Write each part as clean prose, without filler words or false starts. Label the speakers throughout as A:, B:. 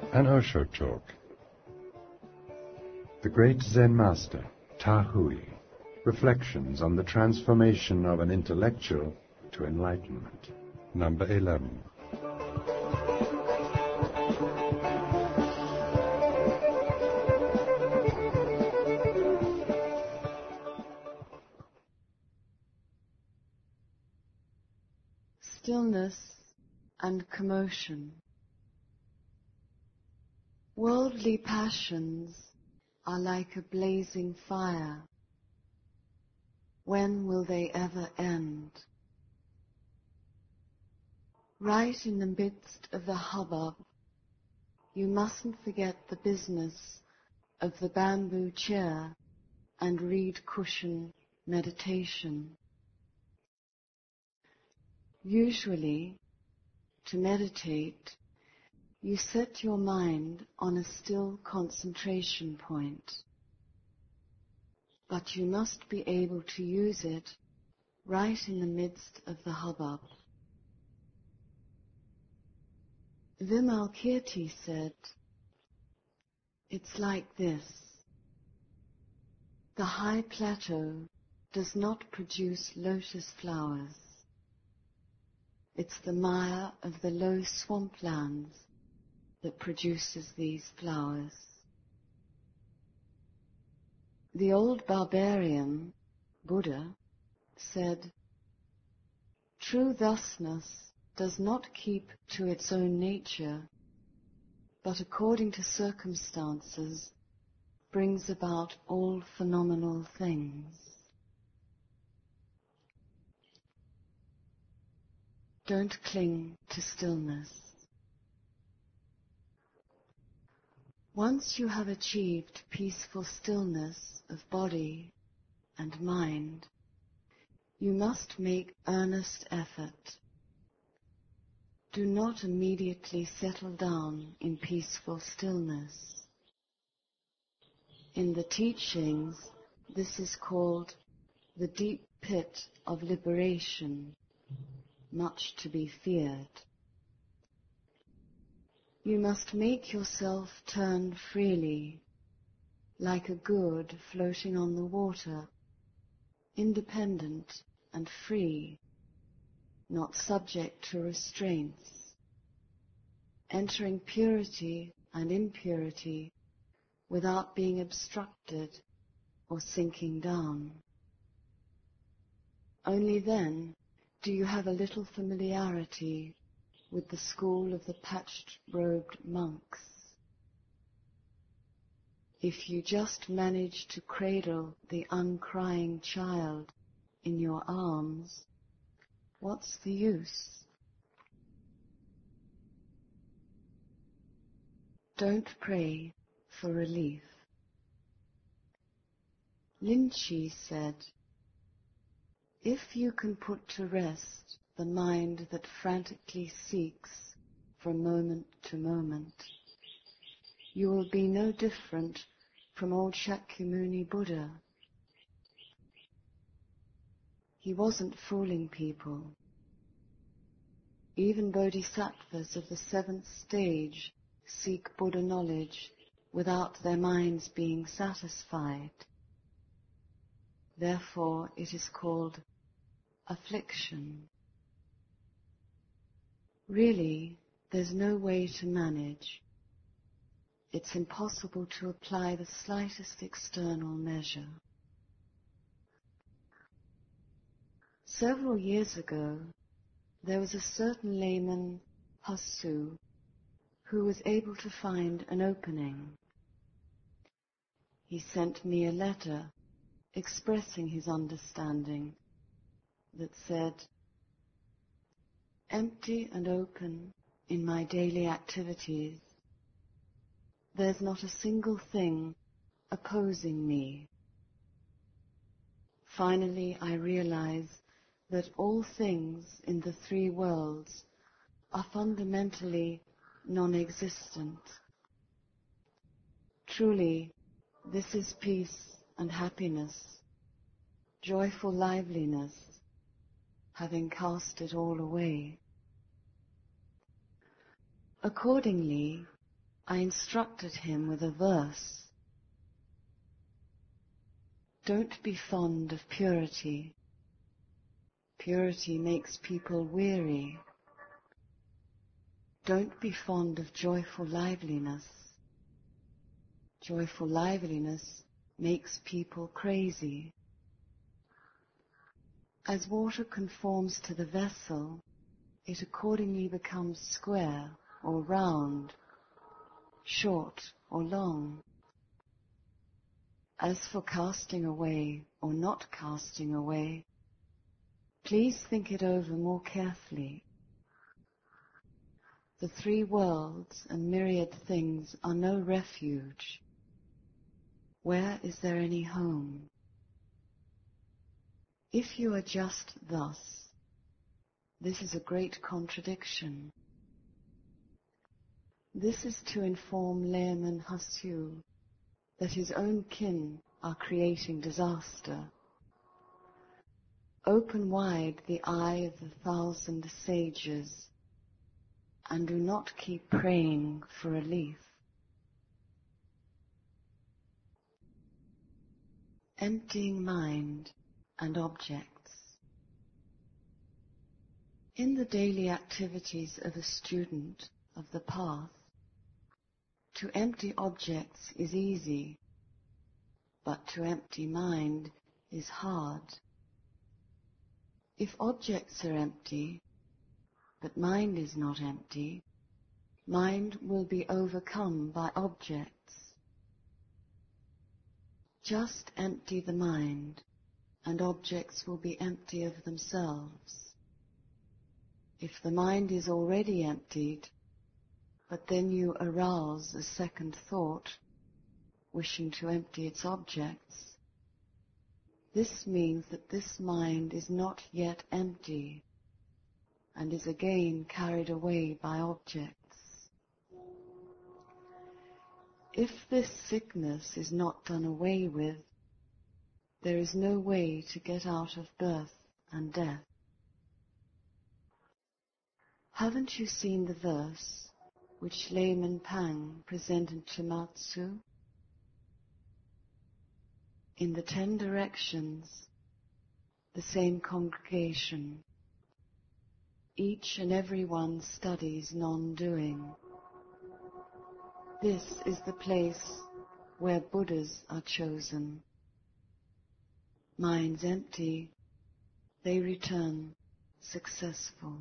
A: An Osho Talk. The great Zen master, Ta Hui, reflections on the transformation of an intellectual to enlightenment. Number 11.
B: Stillness and commotion. Worldly passions are like a blazing fire. When will they ever end? Right in the midst of the hubbub, you mustn't forget the business of the bamboo chair and reed cushion meditation. Usually, to meditate, you set your mind on a still concentration point, but you must be able to use it right in the midst of the hubbub. Vimalkirti said, "It's like this. The high plateau does not produce lotus flowers. It's the mire of the low swamplands that produces these flowers." The old barbarian, Buddha, said, "True thusness does not keep to its own nature, but according to circumstances brings about all phenomenal things." Don't cling to stillness. Once you have achieved peaceful stillness of body and mind, you must make earnest effort. Do not immediately settle down in peaceful stillness. In the teachings, this is called the deep pit of liberation, much to be feared. You must make yourself turn freely, like a gourd floating on the water, independent and free, not subject to restraints, entering purity and impurity without being obstructed or sinking down. Only then do you have a little familiarity with the school of the patched-robed monks. If you just manage to cradle the uncrying child in your arms, what's the use? Don't pray for relief. Linchi said, "If you can put to rest the mind that frantically seeks from moment to moment, you will be no different from old Shakyamuni Buddha. He wasn't fooling people. Even bodhisattvas of the 7th stage seek Buddha knowledge without their minds being satisfied. Therefore it is called affliction. Really, there's no way to manage. It's impossible to apply the slightest external measure." Several years ago, there was a certain layman, Hasu, who was able to find an opening. He sent me a letter expressing his understanding that said, "Empty and open in my daily activities, there's not a single thing opposing me. Finally, I realize that all things in the 3 worlds are fundamentally non-existent. Truly, this is peace and happiness, joyful liveliness, having cast it all away." Accordingly, I instructed him with a verse. Don't be fond of purity. Purity makes people weary. Don't be fond of joyful liveliness. Joyful liveliness makes people crazy. As water conforms to the vessel, it accordingly becomes square or round, short or long. As for casting away or not casting away, please think it over more carefully. The three worlds and myriad things are no refuge. Where is there any home? If you are just thus, this is a great contradiction. This is to inform Layman Hasu that his own kin are creating disaster. Open wide the eye of the 1,000 sages, and do not keep praying for relief. Emptying mind and objects. In the daily activities of a student of the path, to empty objects is easy, but to empty mind is hard. If objects are empty, but mind is not empty, mind will be overcome by objects. Just empty the mind, and objects will be empty of themselves. If the mind is already emptied, but then you arouse a second thought, wishing to empty its objects, this means that this mind is not yet empty, and is again carried away by objects. If this sickness is not done away with, there is no way to get out of birth and death. Haven't you seen the verse which Layman Pang presented to Matsu? In the 10 directions, the same congregation, each and every one studies non-doing. This is the place where Buddhas are chosen. Minds empty, they return successful.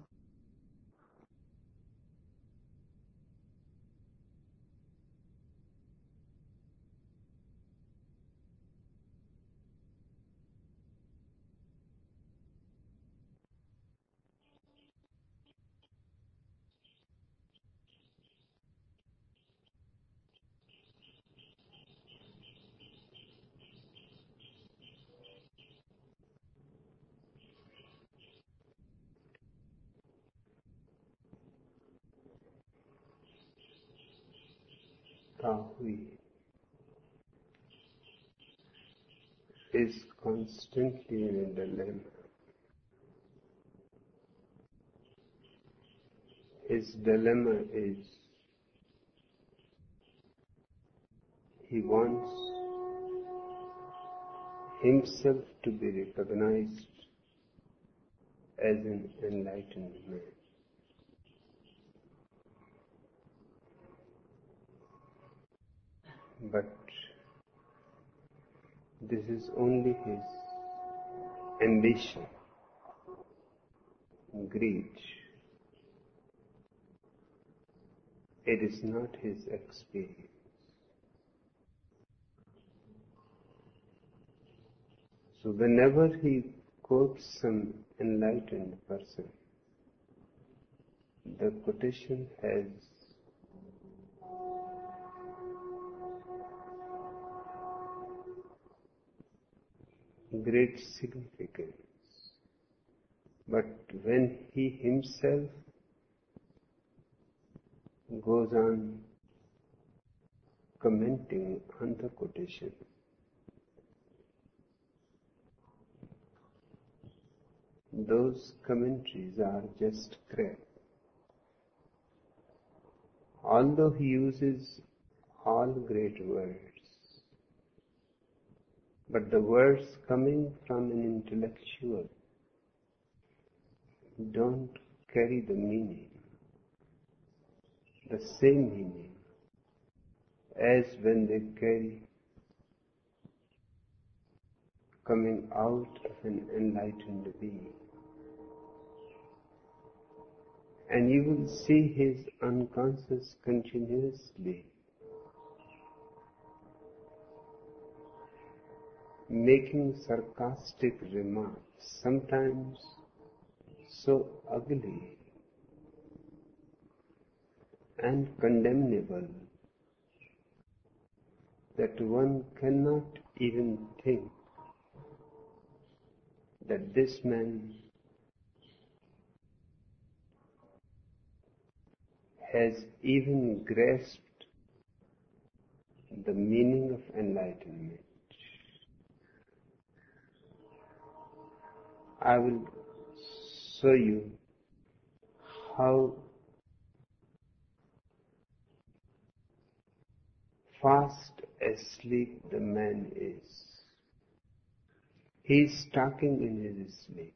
C: Tahui is constantly in a dilemma. His dilemma is he wants himself to be recognized as an enlightened man. But this is only his ambition, greed. It is not his experience. So whenever he quotes some enlightened person, the quotation has great significance. But when he himself goes on commenting on the quotation, those commentaries are just crap, although he uses all great words, but the words coming from an intellectual don't carry the meaning, the same meaning as when they carry coming out of an enlightened being. And you will see his unconscious continuously making sarcastic remarks, sometimes so ugly and condemnable that one cannot even think that this man has even grasped the meaning of enlightenment. I will show you how fast asleep the man is. He is talking in his sleep.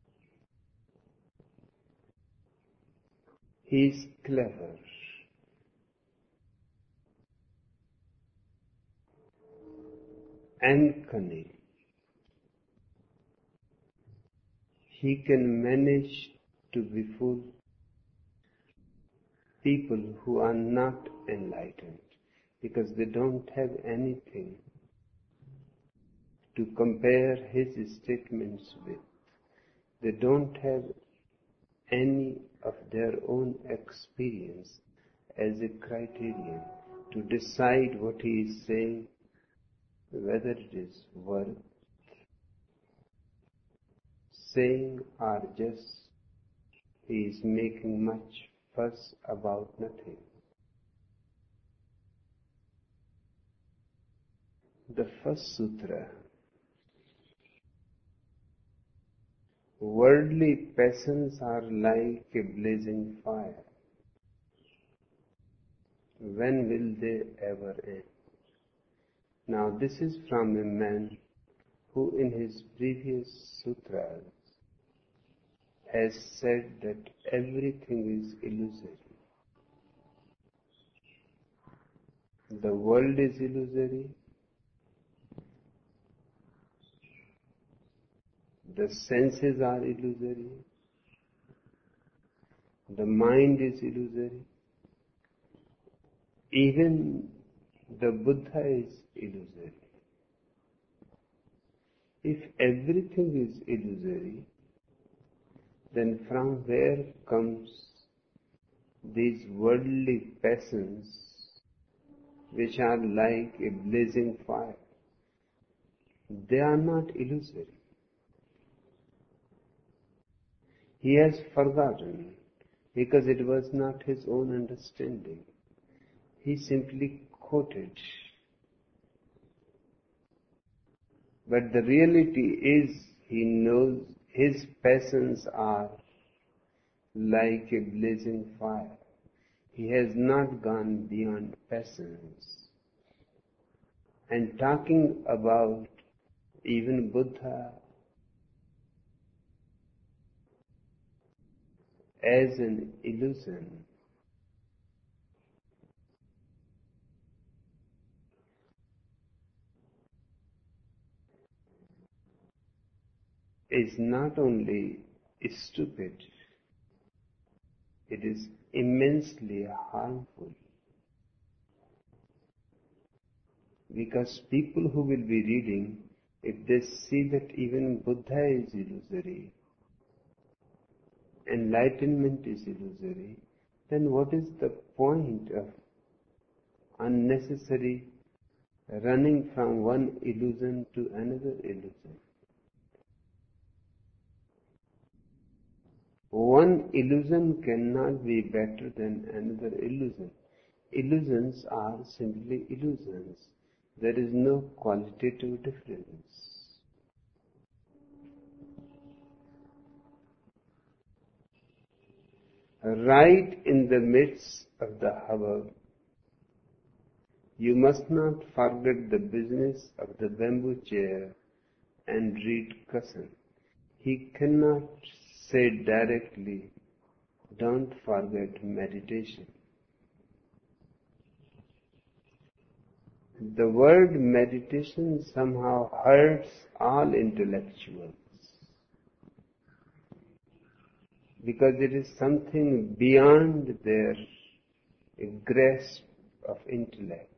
C: He is clever. And cunning. He can manage to befool people who are not enlightened because they don't have anything to compare his statements with. They don't have any of their own experience as a criterion to decide what he is saying, whether it is worth saying or just he is making much fuss about nothing. The first sutra, worldly passions are like a blazing fire. When will they ever end? Now this is from a man who in his previous sutras has said that everything is illusory. The world is illusory. The senses are illusory. The mind is illusory. Even the Buddha is illusory. If everything is illusory, then from where comes these worldly passions which are like a blazing fire? They are not illusory. He has forgotten because it was not his own understanding. He simply quoted. But the reality is he knows his passions are like a blazing fire. He has not gone beyond passions. And talking about even Buddha as an illusion is not only stupid, it is immensely harmful. Because people who will be reading, if they see that even Buddha is illusory, enlightenment is illusory, then what is the point of unnecessary running from one illusion to another illusion? One illusion cannot be better than another illusion. Illusions are simply illusions. There is no qualitative difference. Right in the midst of the hubbub. You must not forget the business of the bamboo chair and read Kassan. He cannot say directly, don't forget meditation. The word meditation somehow hurts all intellectuals because it is something beyond their grasp of intellect,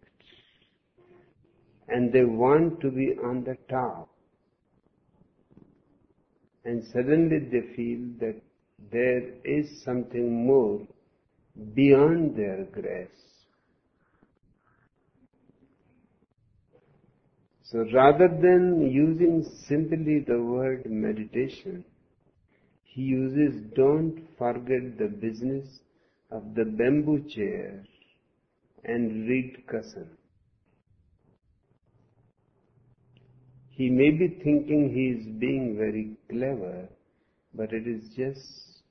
C: and they want to be on the top, and suddenly they feel that there is something more beyond their grasp. So rather than using simply the word meditation, he uses don't forget the business of the bamboo chair and read Kassan. He may be thinking he is being very clever, but it is just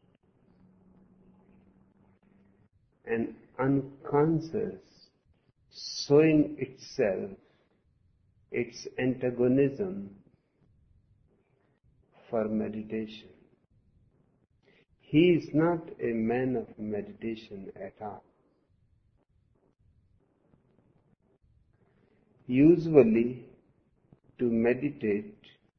C: an unconscious showing itself, its antagonism for meditation. He is not a man of meditation at all. Usually, to meditate,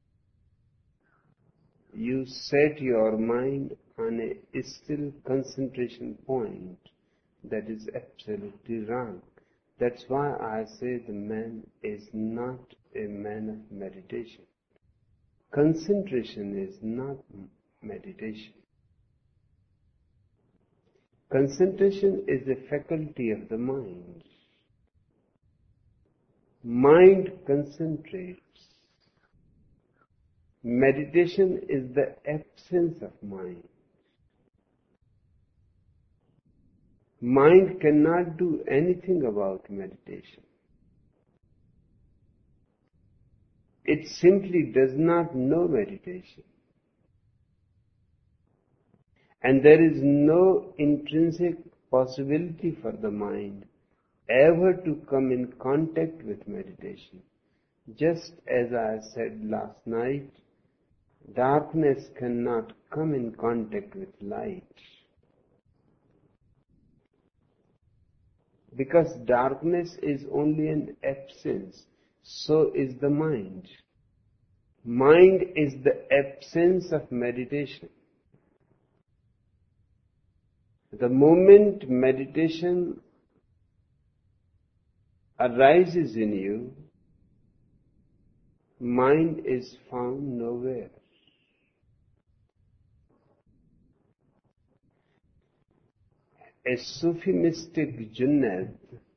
C: you set your mind on a still concentration point. That is absolutely wrong. That's why I say the man is not a man of meditation. Concentration is not meditation. Concentration is a faculty of the mind. Mind concentrates. Meditation is the absence of mind. Mind cannot do anything about meditation. It simply does not know meditation. And there is no intrinsic possibility for the mind ever to come in contact with meditation. Just as I said last night, darkness cannot come in contact with light. Because darkness is only an absence, so is the mind. Mind is the absence of meditation. The moment meditation arises in you, mind is found nowhere. A Sufi mystic, Junaid,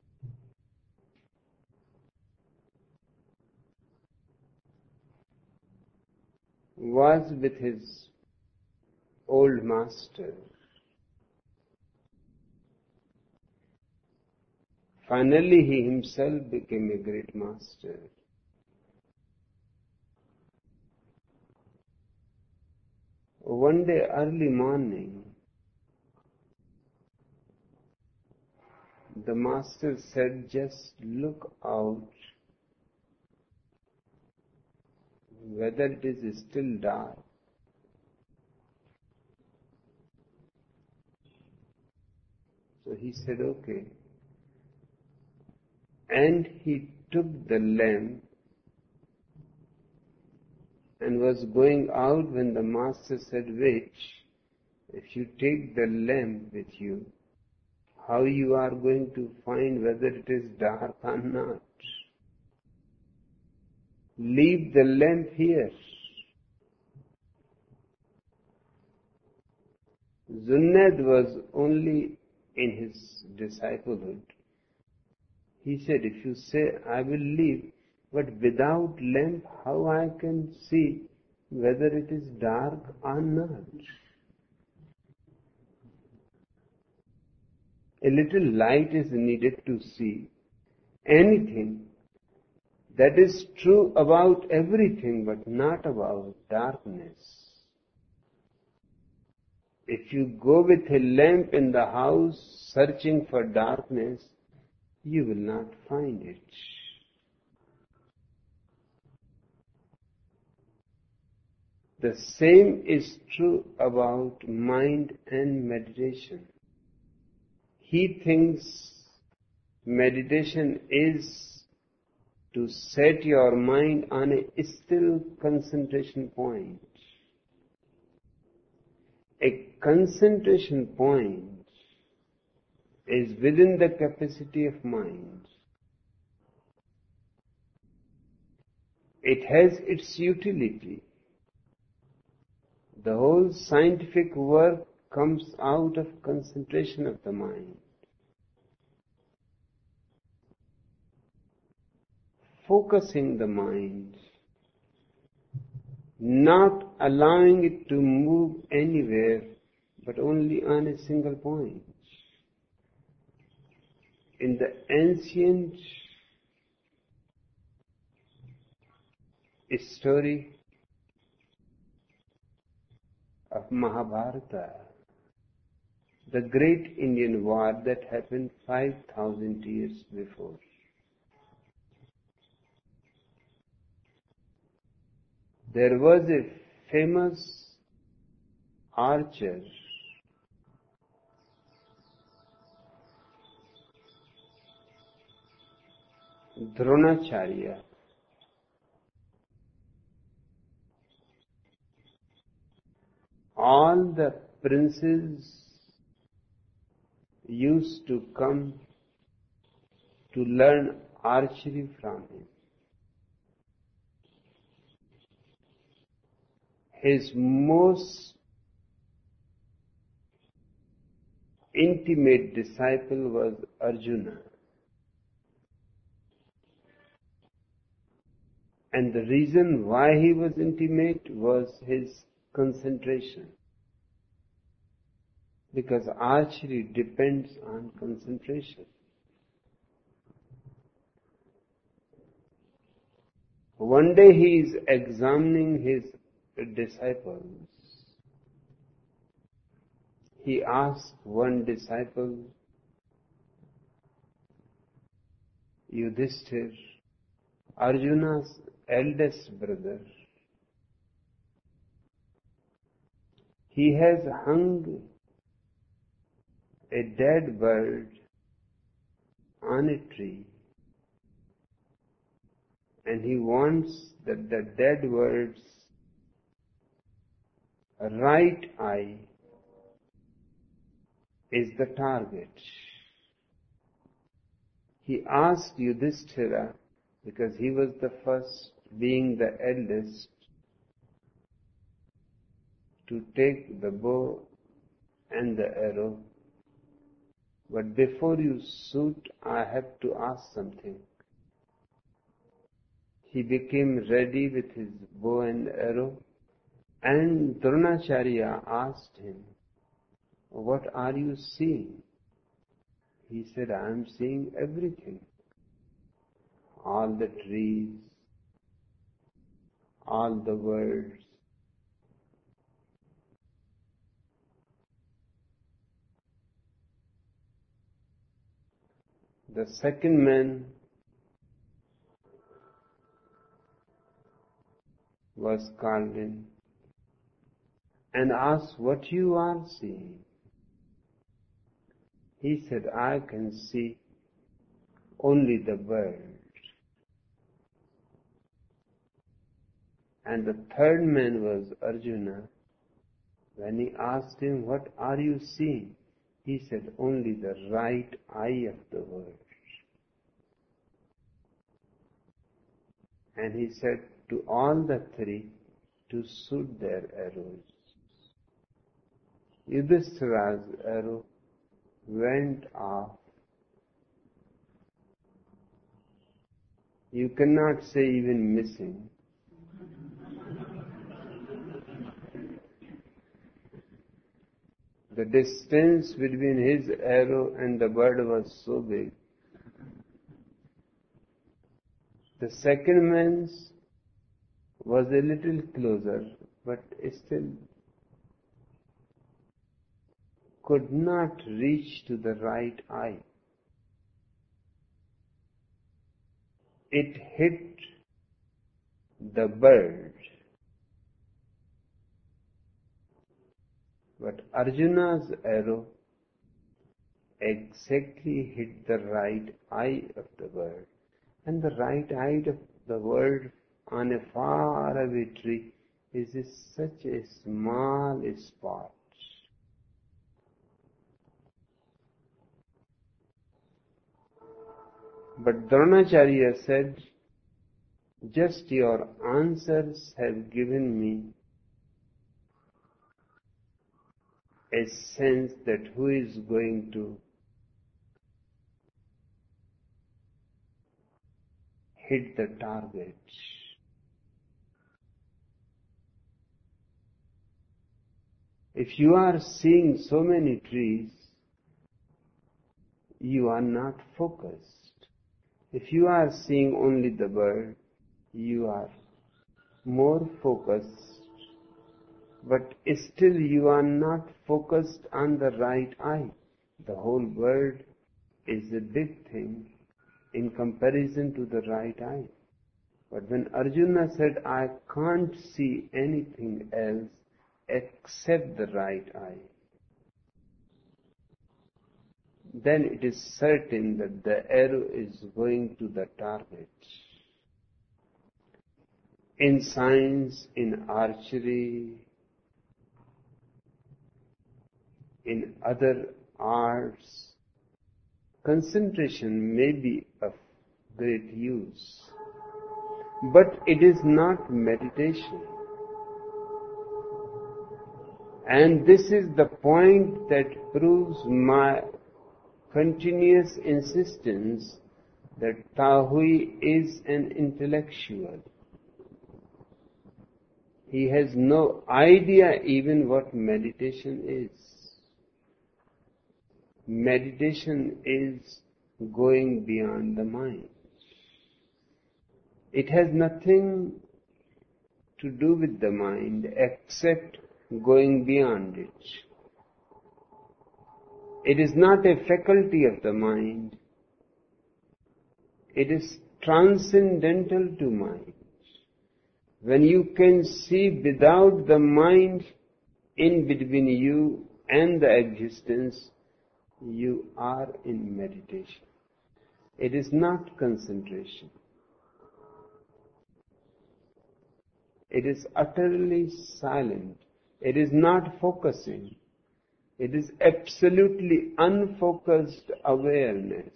C: was with his old master. Finally, he himself became a great master. One day, early morning, the master said, just look out whether it is still dark. So he said, okay. And he took the lamp and was going out when the master said, wait, if you take the lamp with you, how you are going to find whether it is dark or not? Leave the lamp here. Junaid was only in his disciplehood. He said, if you say, I will leave, but without lamp, how I can see whether it is dark or not? A little light is needed to see anything. That is true about everything, but not about darkness. If you go with a lamp in the house searching for darkness, you will not find it. The same is true about mind and meditation. He thinks meditation is to set your mind on a still concentration point. A concentration point is within the capacity of mind. It has its utility. The whole scientific work comes out of concentration of the mind. Focusing the mind, not allowing it to move anywhere, but only on a single point. In the ancient story of Mahabharata, the great Indian war that happened 5,000 years before, there was a famous archer Dronacharya. All the princes used to come to learn archery from him. His most intimate disciple was Arjuna. And the reason why he was intimate was his concentration. Because archery depends on concentration. One day he is examining his disciples. He asked one disciple, Yudhishthir, Arjuna's eldest brother, he has hung a dead bird on a tree, and he wants that the dead bird's right eye is the target. He asked Yudhishthira, because he was the first, being the eldest, to take the bow and the arrow. But before you shoot, I have to ask something. He became ready with his bow and arrow, and Dronacharya asked him, what are you seeing? He said, I am seeing everything. All the trees, all the birds. The second man was called in and asked what you are seeing. He said, I can see only the bird. And the third man was Arjuna. When he asked him, what are you seeing? He said, only the right eye of the bird. And he said to all the three to shoot their arrows. Yudhishthira's arrow went off. You cannot say even missing. The distance between his arrow and the bird was so big. The second man's was a little closer, but still could not reach to the right eye. It hit the bird. But Arjuna's arrow exactly hit the right eye of the bird. And the right eye of the bird on a faraway tree is such a small spot. But Dronacharya said, just your answers have given me a sense that who is going to hit the target. If you are seeing so many trees, you are not focused. If you are seeing only the bird, you are more focused, but still you are not focused on the right eye. The whole bird is a big thing in comparison to the right eye. But when Arjuna said, I can't see anything else except the right eye, then it is certain that the arrow is going to the target. In science, in archery, in other arts, concentration may be of great use, but it is not meditation. And this is the point that proves my continuous insistence that Tahui is an intellectual. He has no idea even what meditation is. Meditation is going beyond the mind. It has nothing to do with the mind except going beyond it. It is not a faculty of the mind. It is transcendental to mind. When you can see without the mind in between you and the existence, you are in meditation. It is not concentration. It is utterly silent. It is not focusing. It is absolutely unfocused awareness.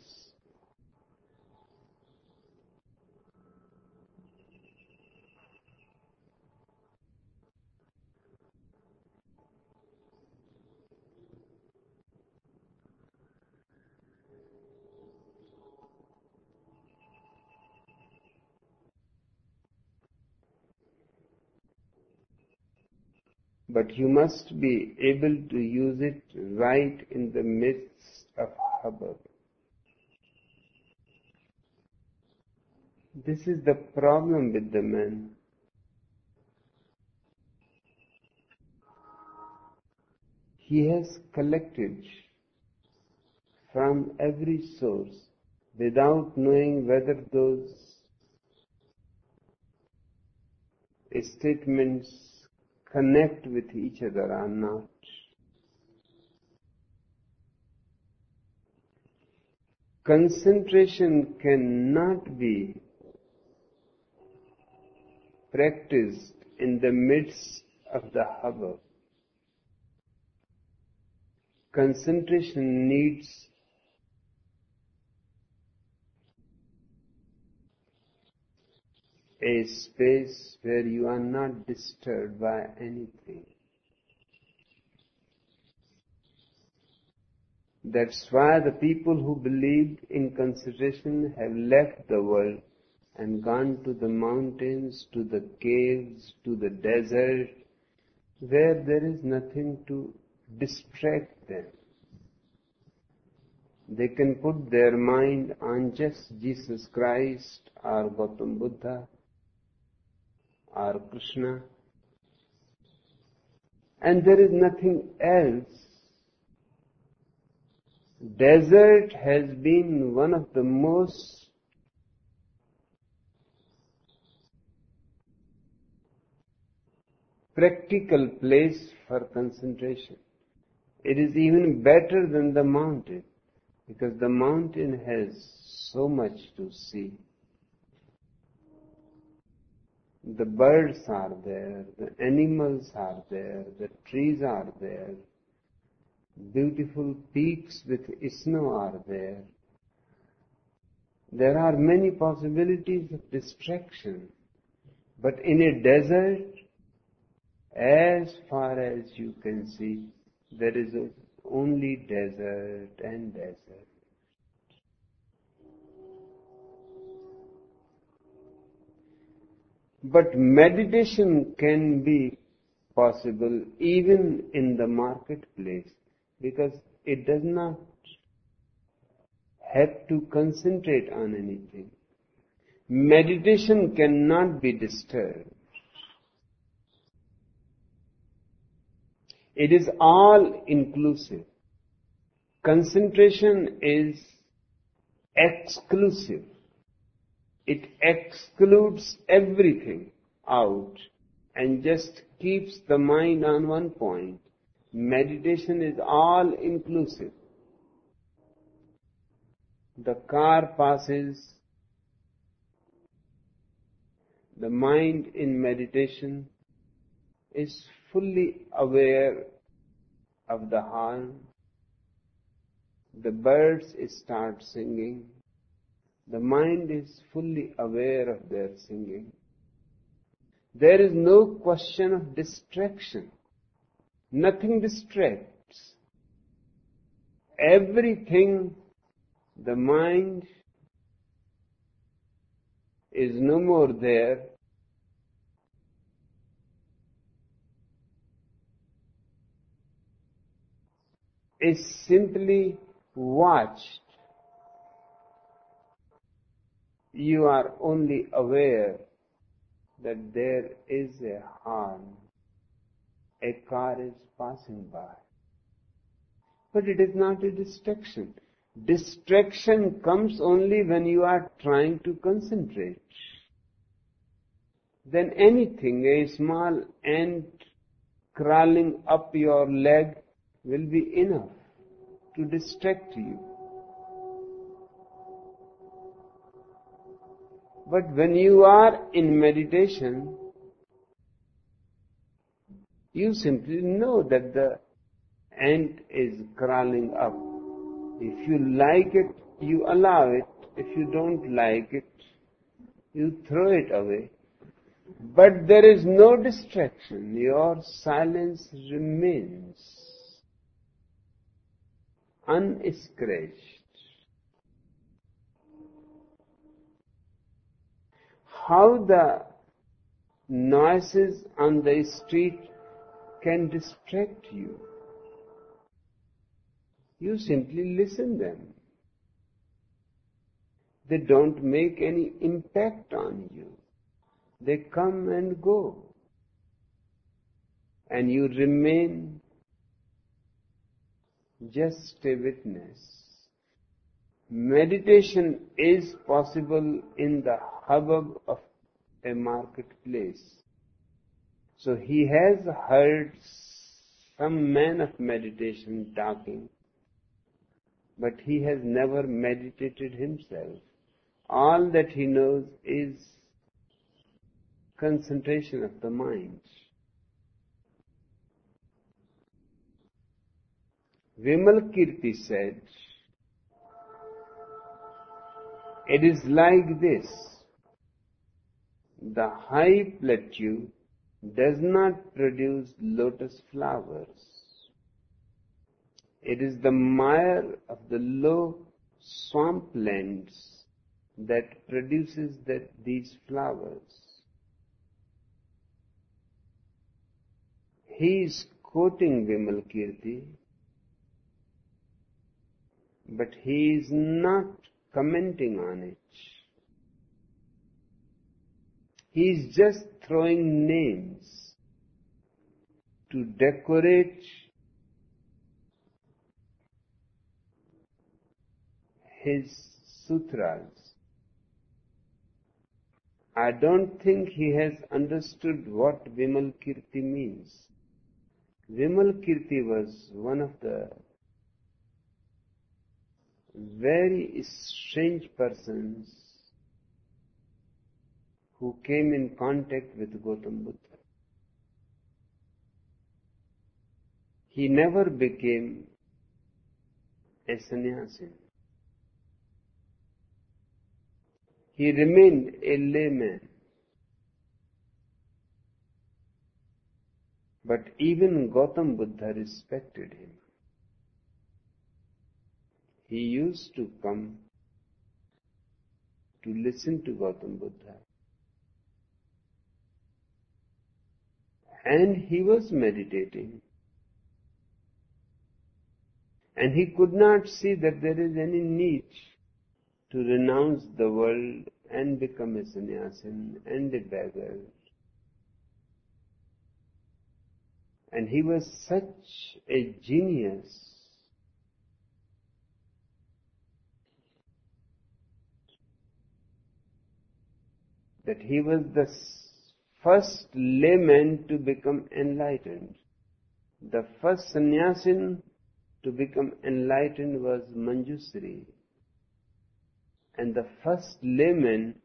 C: But you must be able to use it right in the midst of hubbub. This is the problem with the man. He has collected from every source without knowing whether those statements connect with each other or not. Concentration cannot be practiced in the midst of the hubbub. Concentration needs a space where you are not disturbed by anything. That's why the people who believed in concentration have left the world and gone to the mountains, to the caves, to the desert, where there is nothing to distract them. They can put their mind on just Jesus Christ or Gautam Buddha or Krishna, and there is nothing else Desert has been one of the most practical place for concentration. It is even better than the mountain, because the mountain has so much to see. The birds are there, the animals are there, the trees are there, beautiful peaks with snow are there. There are many possibilities of distraction, but in a desert, as far as you can see, there is only desert and desert. But meditation can be possible even in the marketplace, because it does not have to concentrate on anything. Meditation cannot be disturbed. It is all inclusive. Concentration is exclusive. It excludes everything out and just keeps the mind on one point. Meditation is all inclusive. The car passes. The mind in meditation is fully aware of the horn. The birds start singing. The mind is fully aware of their singing. There is no question of distraction. Nothing distracts. Everything, the mind is no more there. Is simply watched. You are only aware that there is a horn, a car is passing by. But it is not a distraction. Distraction comes only when you are trying to concentrate. Then anything, a small ant crawling up your leg, will be enough to distract you. But when you are in meditation, you simply know that the ant is crawling up. If you like it, you allow it. If you don't like it, you throw it away. But there is no distraction. Your silence remains unscratched. How the noises on the street can distract you? You simply listen them. They don't make any impact on you. They come and go. And you remain just a witness. Meditation is possible in the hubbub of a marketplace. So he has heard some man of meditation talking, but he has never meditated himself. All that he knows is concentration of the mind. Vimalkirti said, it is like this. The high plateau does not produce lotus flowers. It is the mire of the low swamplands that produces these flowers. He is quoting Vimalkirti, but he is not commenting on it. He is just throwing names to decorate his sutras, I don't think he has understood what Vimalkirti means. Vimalkirti was one of the very strange persons who came in contact with Gautam Buddha. He never became a sannyasi. He remained a layman. But even Gautam Buddha respected him. He used to come to listen to Gautam Buddha. And he was meditating. And he could not see that there is any need to renounce the world and become a sannyasin and a beggar. And he was such a genius that he was the first layman to become enlightened. The first sannyasin to become enlightened was Manjusri. And the first layman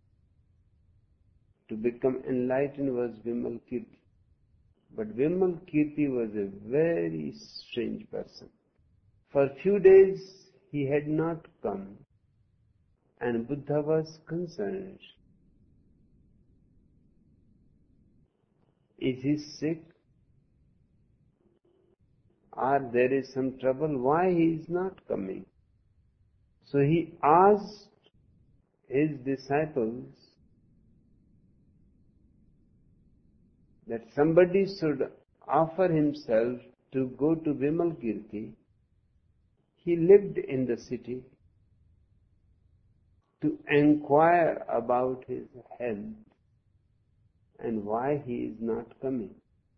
C: to become enlightened was Vimalkirti. But Vimalkirti was a very strange person. For a few days he had not come, and Buddha was concerned. Is he sick? Or there is some trouble? Why he is not coming? So he asked his disciples that somebody should offer himself to go to Vimalkirti. He lived in the city, to inquire about his health and why he is not coming.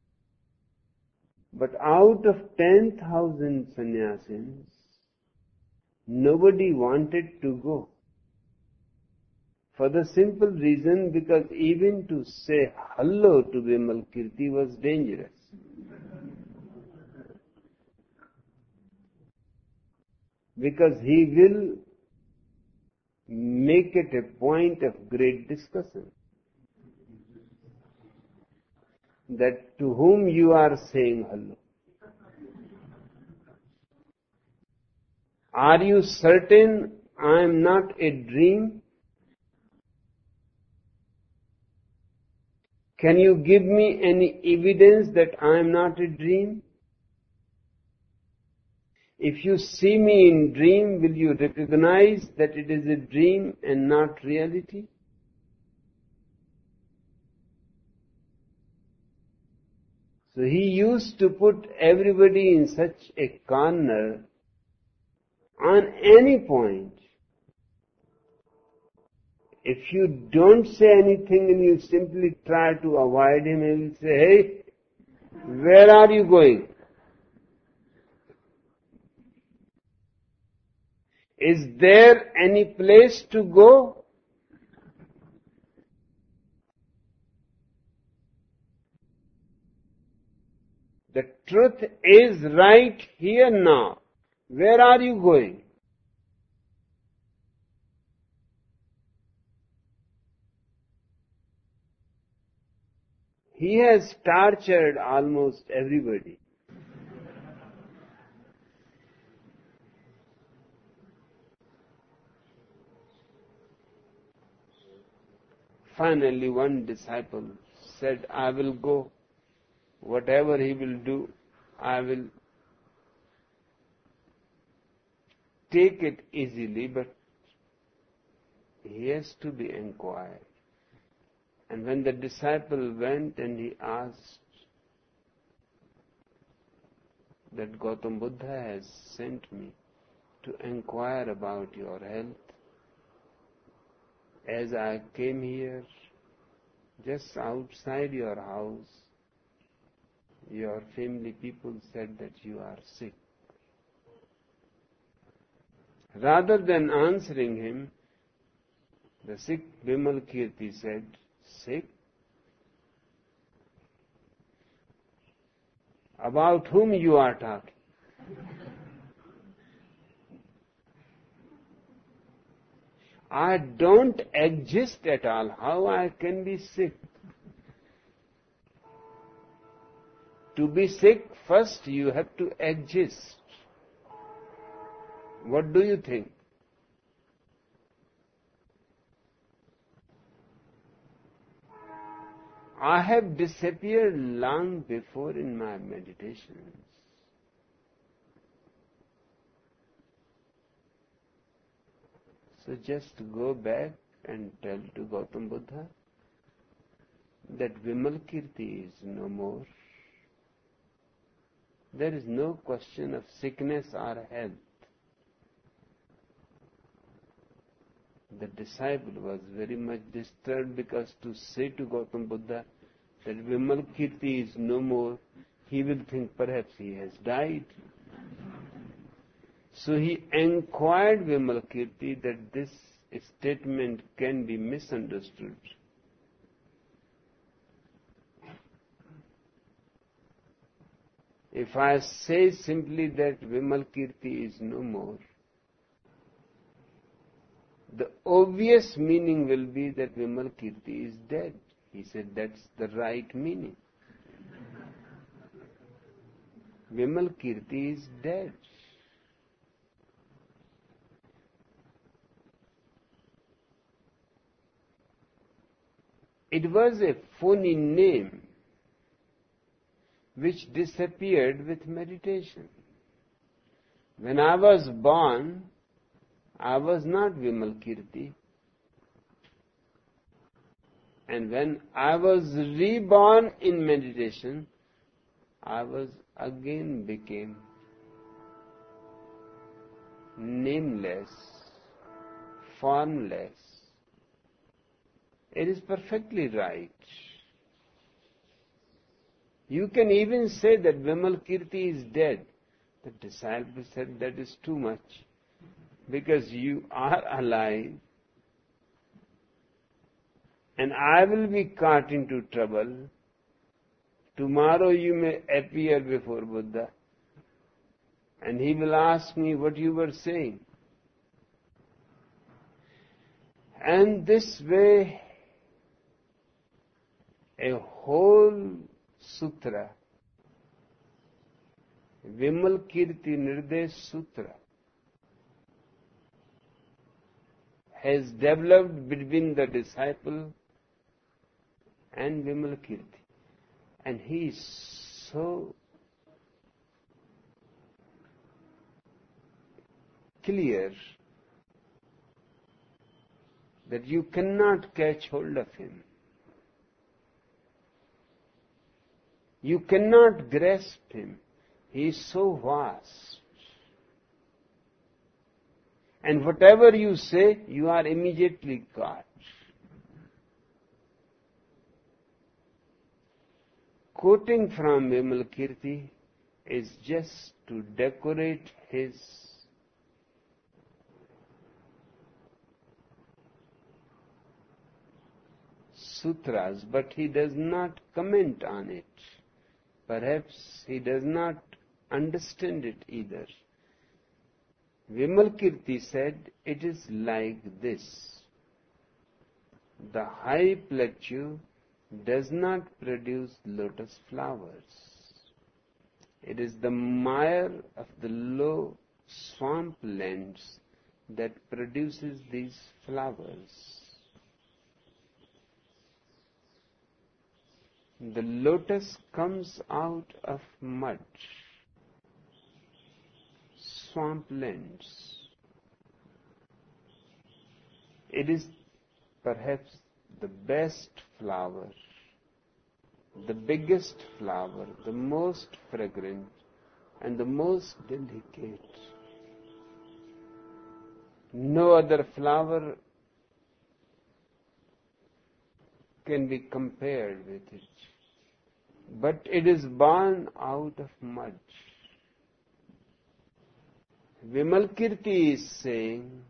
C: But out of 10,000 sannyasins, nobody wanted to go. For the simple reason, because even to say hello to Vimalkirti was dangerous. Because he will make it a point of great discussion. That to whom you are saying hello. Are you certain I am not a dream? Can you give me any evidence that I am not a dream? If you see me in dream, will you recognize that it is a dream and not reality? So he used to put everybody in such a corner on any point. If you don't say anything and you simply try to avoid him, he will say, "Hey, where are you going? Is there any place to go?" The truth is right here now. Where are you going? He has tortured almost everybody. Finally, one disciple said, "I will go. Whatever he will do, I will take it easily, but he has to be inquired." And when the disciple went and he asked that Gautam Buddha has sent me to inquire about your health, as I came here just outside your house, your family people said that you are sick. Rather than answering him, the Sikh Vimalkirti said, Sikh, about whom you are talking? I don't exist at all. How I can be sick? To be sick, first you have to exist. What do you think? I have disappeared long before in my meditations. So just go back and tell to Gautam Buddha that Vimalkirti is no more. There is no question of sickness or health. The disciple was very much disturbed because to say to Gautam Buddha that Vimalkirti is no more, he will think perhaps he has died. So he inquired Vimalkirti that this statement can be misunderstood. If I say simply that Vimalkirti is no more, the obvious meaning will be that Vimalkirti is dead. He said that's the right meaning. Vimalkirti is dead. It was a phony name which disappeared with meditation. When I was born, I was not Vimalkirti. And when I was reborn in meditation, I was again became nameless, formless. It is perfectly right. You can even say that Vimalkirti is dead. The disciple said that is too much, because you are alive and I will be caught into trouble. Tomorrow you may appear before Buddha and he will ask me what you were saying. And this way, a whole sutra, Vimalkirti Nirdesh Sutra, has developed between the disciple and Vimalkirti. And he is so clear that you cannot catch hold of him. You cannot grasp him. He is so vast. And whatever you say, you are immediately caught. Quoting from Vimalkirti is just to decorate his sutras, but he does not comment on it. Perhaps he does not understand it either. Vimalkirti said, it is like this. The high plateau does not produce lotus flowers. It is the mire of the low swamp lands that produces these flowers. The lotus comes out of mud, swamp lands. It is perhaps the best flower, the biggest flower, the most fragrant, and the most delicate. No other flower can be compared with it. But it is born out of mud. Vimalkirti is saying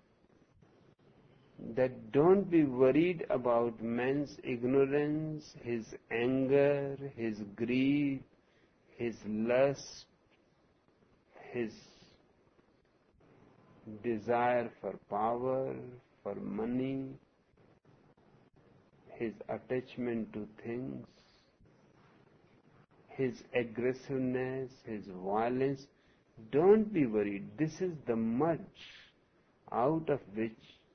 C: that don't be worried about man's ignorance, his anger, his greed, his lust, his desire for power, for money, his attachment to things, his aggressiveness, his violence. Don't be worried. This is the mud out of which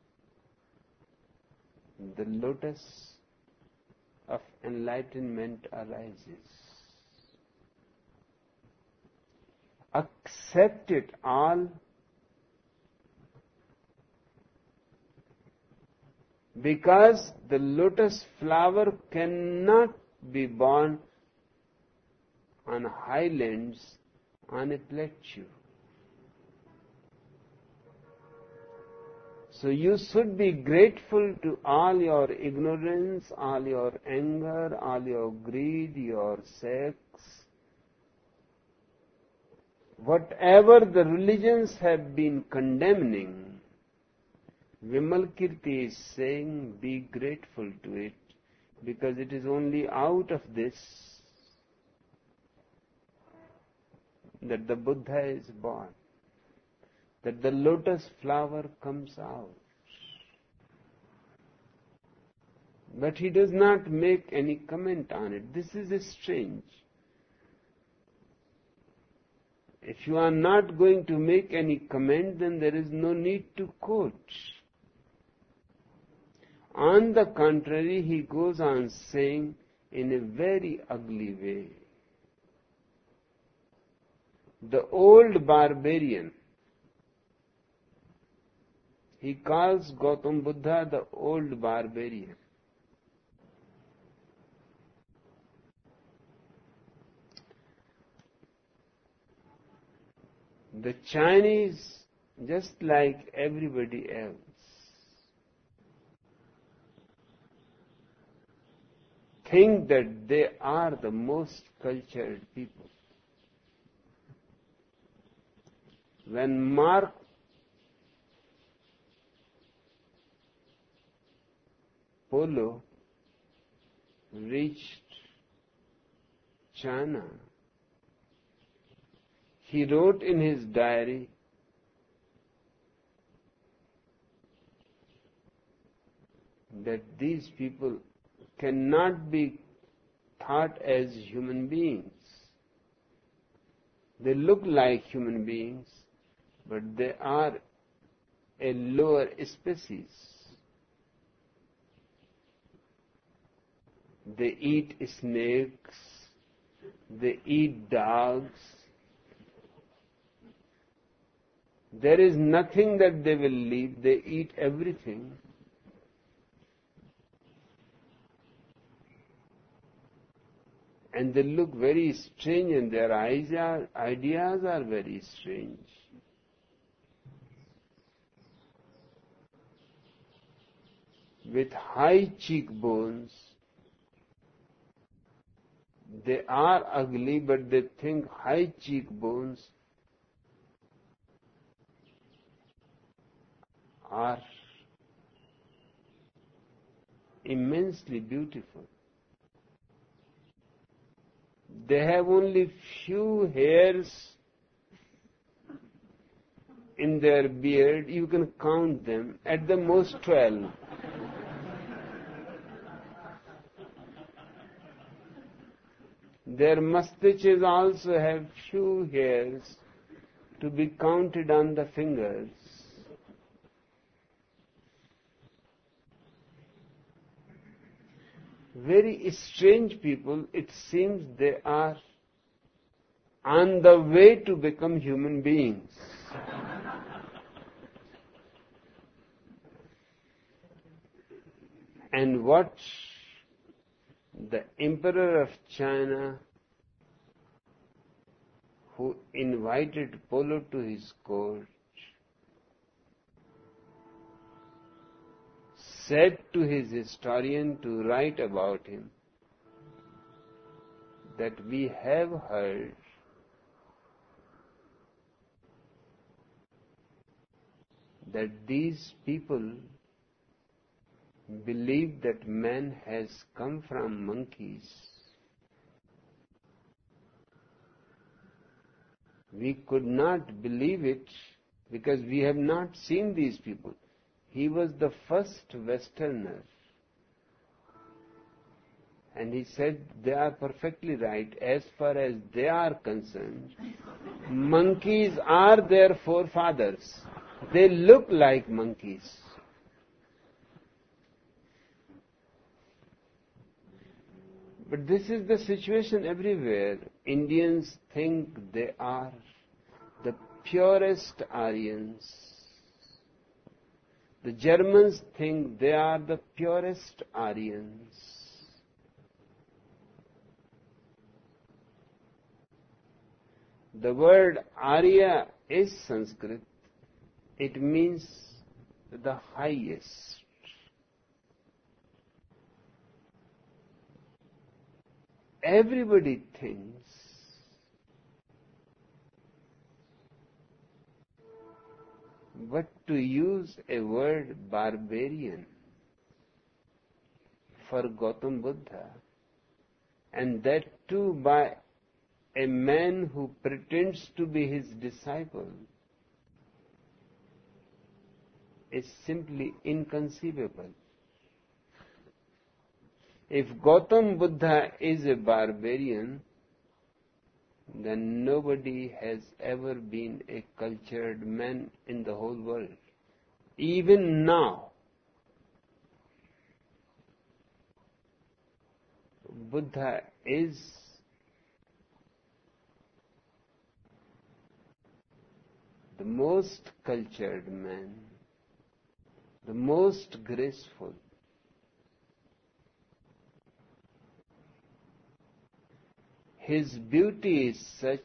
C: the lotus of enlightenment arises. Accept it all, because the lotus flower cannot be born on highlands on a plateau. So you should be grateful to all your ignorance, all your anger, all your greed, your sex. Whatever the religions have been condemning, Vimalkirti is saying be grateful to it, because it is only out of this that the Buddha is born, that the lotus flower comes out. But he does not make any comment on it. This is strange. If you are not going to make any comment, then there is no need to quote. On the contrary, he goes on saying in a very ugly way. The old barbarian, he calls Gautam Buddha the old barbarian. The Chinese, just like everybody else, think that they are the most cultured people. When Marco Polo reached China, he wrote in his diary that these people cannot be thought as human beings. They look like human beings, but they are a lower species. They eat snakes, they eat dogs. There is nothing that they will leave, they eat everything. And they look very strange, and their ideas are very strange. With high cheekbones, they are ugly, but they think high cheekbones are immensely beautiful. They have only few hairs in their beard. You can count them, at the most 12. Their mustaches also have few hairs to be counted on the fingers. Very strange people. It seems they are on the way to become human beings. And what the Emperor of China, who invited Polo to his court, said to his historian to write about him, that we have heard that these people believe that man has come from monkeys. We could not believe it because we have not seen these people. He was the first Westerner. And he said they are perfectly right. As far as they are concerned, monkeys are their forefathers. They look like monkeys. But this is the situation everywhere. Indians think they are the purest Aryans. The Germans think they are the purest Aryans. The word Arya is Sanskrit. It means the highest. Everybody thinks but to use a word barbarian for Gautam Buddha, and that too by a man who pretends to be his disciple, is simply inconceivable. If Gautam Buddha is a barbarian, then nobody has ever been a cultured man in the whole world. Even now, Buddha is the most cultured man, the most graceful. His beauty is such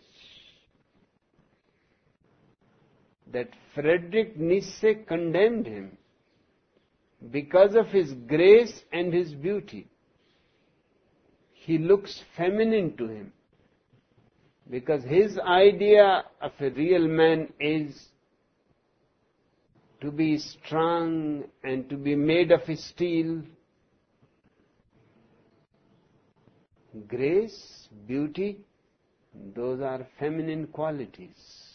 C: that Friedrich Nietzsche condemned him because of his grace and his beauty. He looks feminine to him because his idea of a real man is to be strong and to be made of steel. Grace, beauty, those are feminine qualities.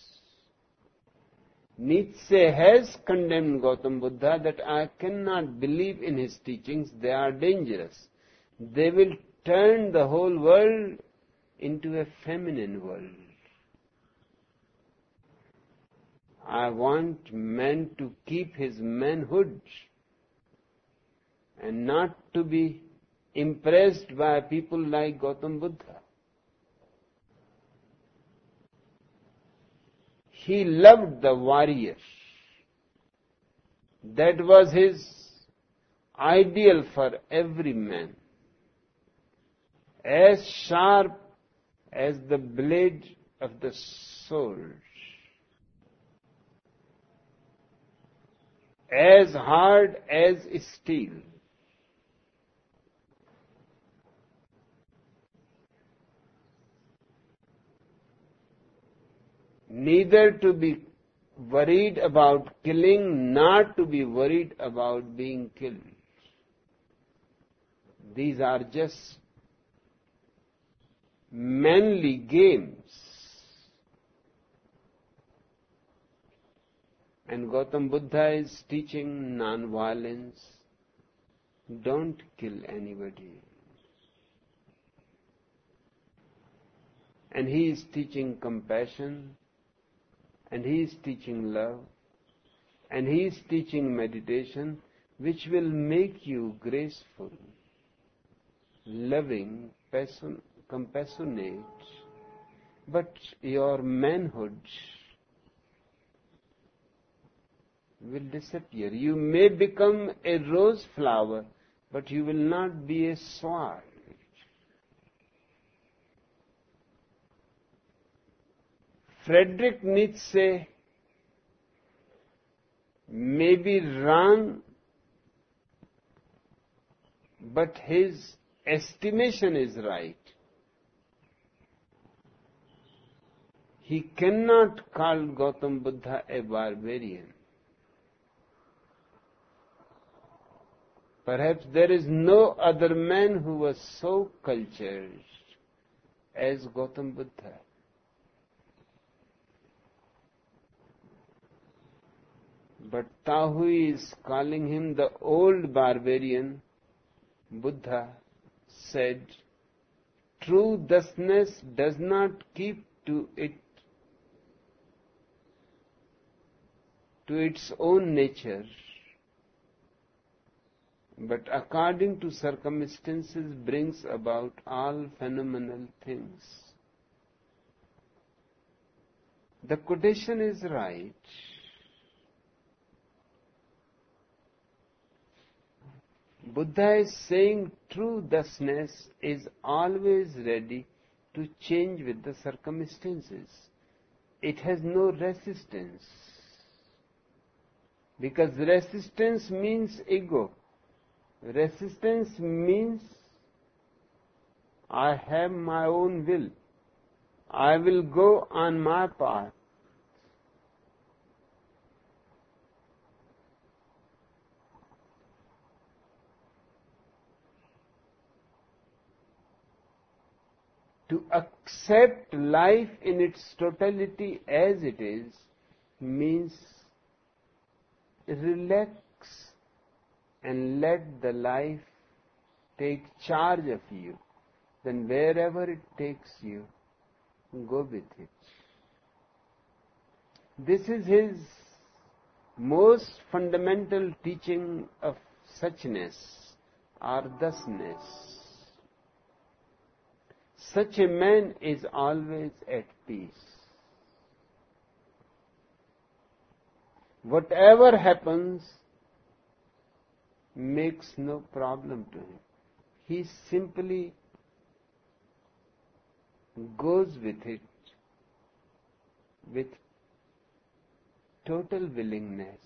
C: Nietzsche has condemned Gautam Buddha that I cannot believe in his teachings, they are dangerous. They will turn the whole world into a feminine world. I want man to keep his manhood and not to be impressed by people like Gautam Buddha. He loved the warrior. That was his ideal for every man. As sharp as the blade of the sword, as hard as steel. Neither to be worried about killing, nor to be worried about being killed. These are just manly games. And Gautam Buddha is teaching non-violence. Don't kill anybody. And he is teaching compassion, and he is teaching love, and he is teaching meditation, which will make you graceful, loving, compassionate. But your manhood will disappear. You may become a rose flower, but you will not be a sword. Friedrich Nietzsche may be wrong, but his estimation is right. He cannot call Gautam Buddha a barbarian. Perhaps there is no other man who was so cultured as Gautam Buddha. But Tahui is calling him the old barbarian. Buddha said, true thusness does not keep to its own nature, but according to circumstances brings about all phenomenal things. The quotation is right. Buddha is saying true thusness is always ready to change with the circumstances. It has no resistance. Because resistance means ego. Resistance means I have my own will. I will go on my path. To accept life in its totality as it is means relax and let the life take charge of you. Then wherever it takes you, go with it. This is his most fundamental teaching of suchness or thusness. Such a man is always at peace. Whatever happens makes no problem to him. He simply goes with it with total willingness.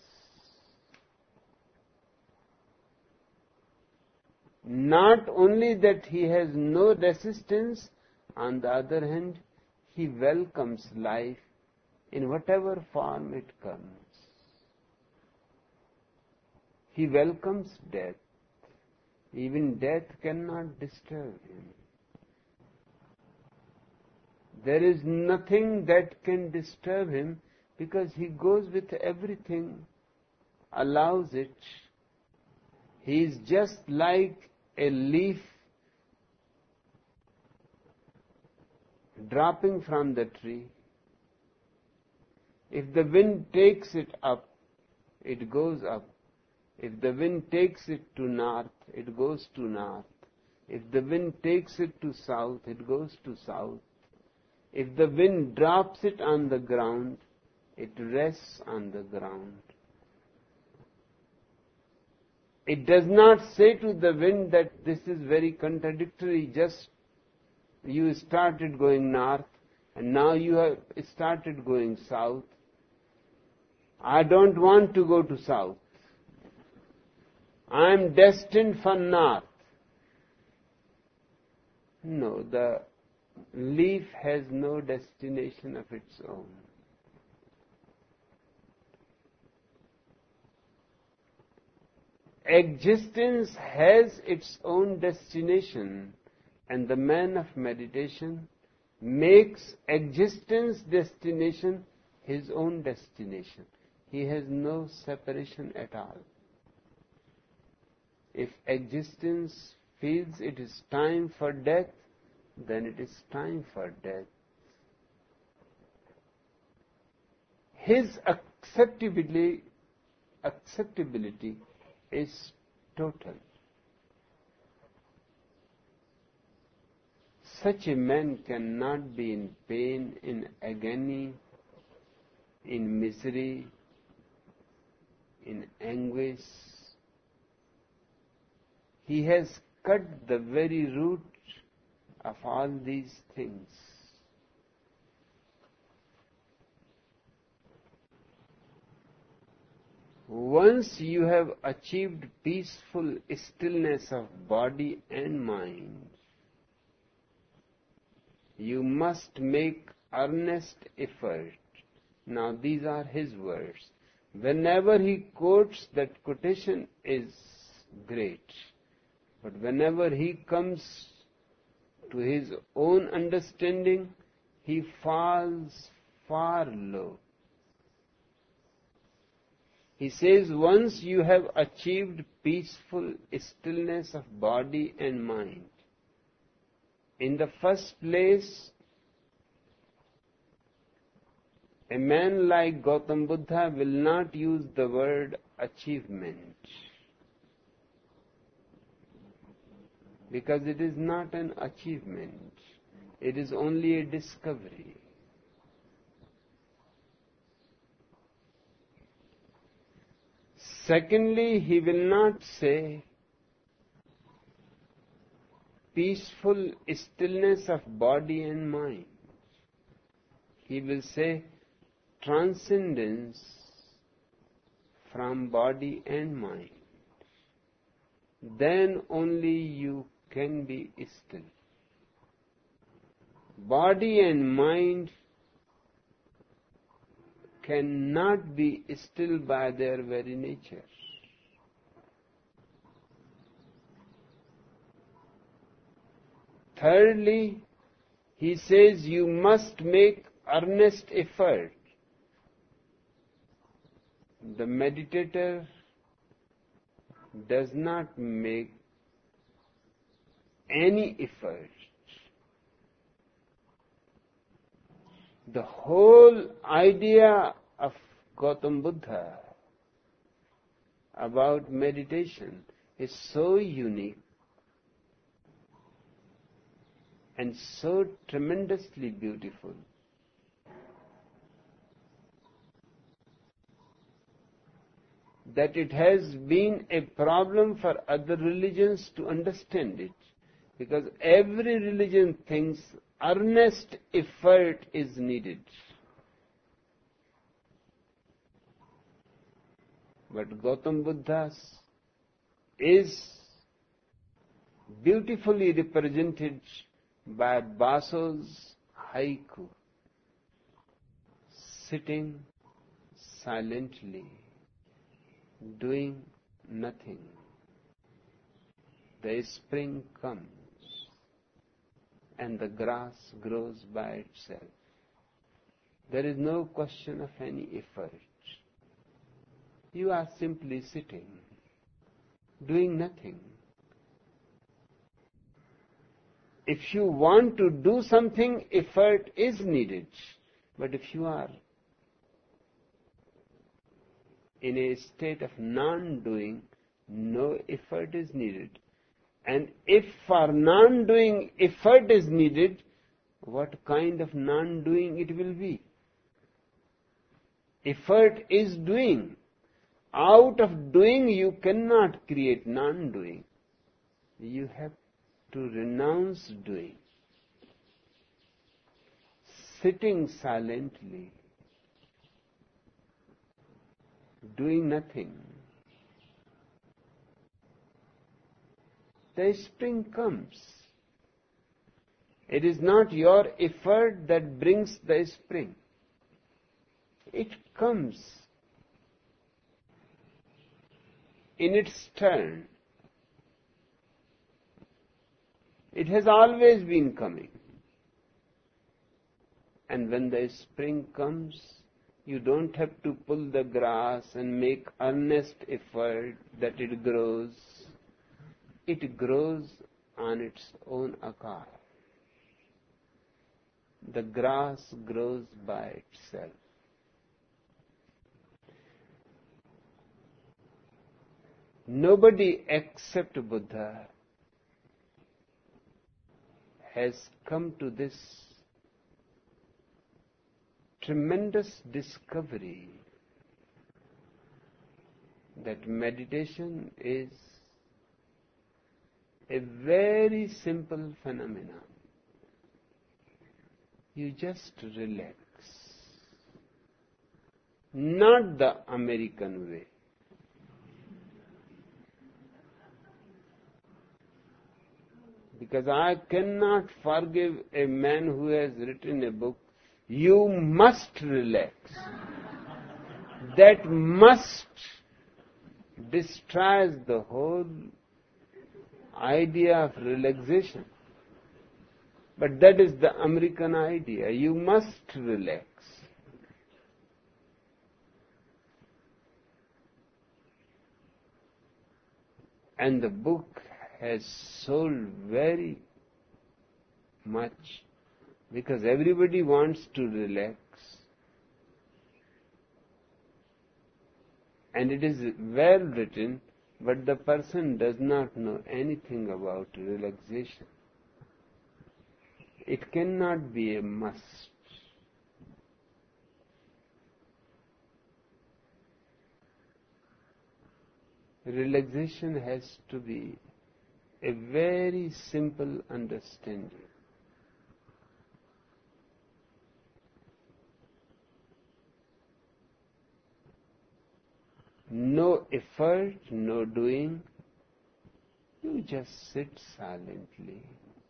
C: Not only that he has no resistance, on the other hand, he welcomes life in whatever form it comes. He welcomes death. Even death cannot disturb him. There is nothing that can disturb him because he goes with everything, allows it. He is just like a leaf dropping from the tree. If the wind takes it up, it goes up. If the wind takes it to north, it goes to north. If the wind takes it to south, it goes to south. If the wind drops it on the ground, it rests on the ground. It does not say to the wind that this is very contradictory, just you started going north and now you have started going south. I don't want to go to south. I am destined for north. No, the leaf has no destination of its own. Existence has its own destination, and the man of meditation makes existence destination his own destination. He has no separation at all. If existence feels it is time for death, then it is time for death. His acceptability is total. Such a man cannot be in pain, in agony, in misery, in anguish. He has cut the very root of all these things. Once you have achieved peaceful stillness of body and mind, you must make earnest effort. Now these are his words. Whenever he quotes that quotation is great. But whenever he comes to his own understanding, he falls far low. He says, once you have achieved peaceful stillness of body and mind, in the first place, a man like Gautam Buddha will not use the word achievement, because it is not an achievement. It is only a discovery. Secondly, he will not say peaceful stillness of body and mind. He will say transcendence from body and mind. Then only you can be still. Body and mind cannot be still by their very nature. Thirdly, he says you must make earnest effort. The meditator does not make any effort. The whole idea of Gautam Buddha about meditation is so unique and so tremendously beautiful that it has been a problem for other religions to understand it, because every religion thinks earnest effort is needed. But Gautam Buddha's is beautifully represented by Baso's haiku, sitting silently, doing nothing. The spring comes and the grass grows by itself. There is no question of any effort. You are simply sitting, doing nothing. If you want to do something, effort is needed. But if you are in a state of non-doing, no effort is needed. And if for non-doing effort is needed, what kind of non-doing it will be? Effort is doing. Out of doing you cannot create non-doing. You have to renounce doing. Sitting silently, doing nothing. The spring comes. It is not your effort that brings the spring. It comes in its turn. It has always been coming. And when the spring comes, you don't have to pull the grass and make earnest effort that it grows. It grows on its own account. The grass grows by itself. Nobody except Buddha has come to this tremendous discovery that meditation is a very simple phenomenon. You just relax. Not the American way. Because I cannot forgive a man who has written a book, you must relax. That must destroys the whole idea of relaxation. But that is the American idea. You must relax. And the book has sold very much because everybody wants to relax. And it is well written, but the person does not know anything about relaxation. It cannot be a must. Relaxation has to be a very simple understanding. No effort, no doing. You just sit silently.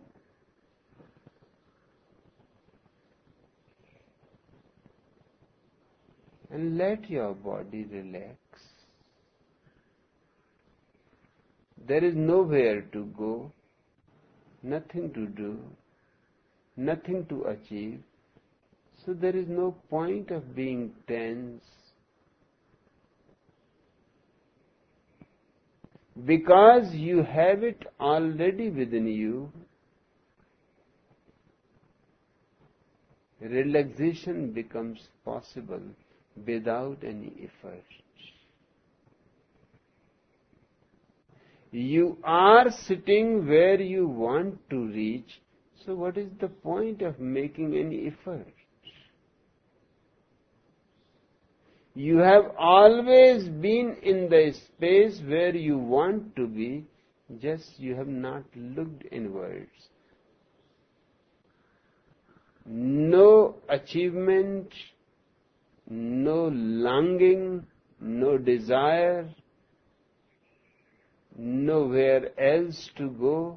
C: And let your body relax. There is nowhere to go, nothing to do, nothing to achieve. So there is no point of being tense. Because you have it already within you, relaxation becomes possible without any effort. You are sitting where you want to reach, so what is the point of making any effort? You have always been in the space where you want to be, just you have not looked inwards. No achievement, no longing, no desire, nowhere else to go.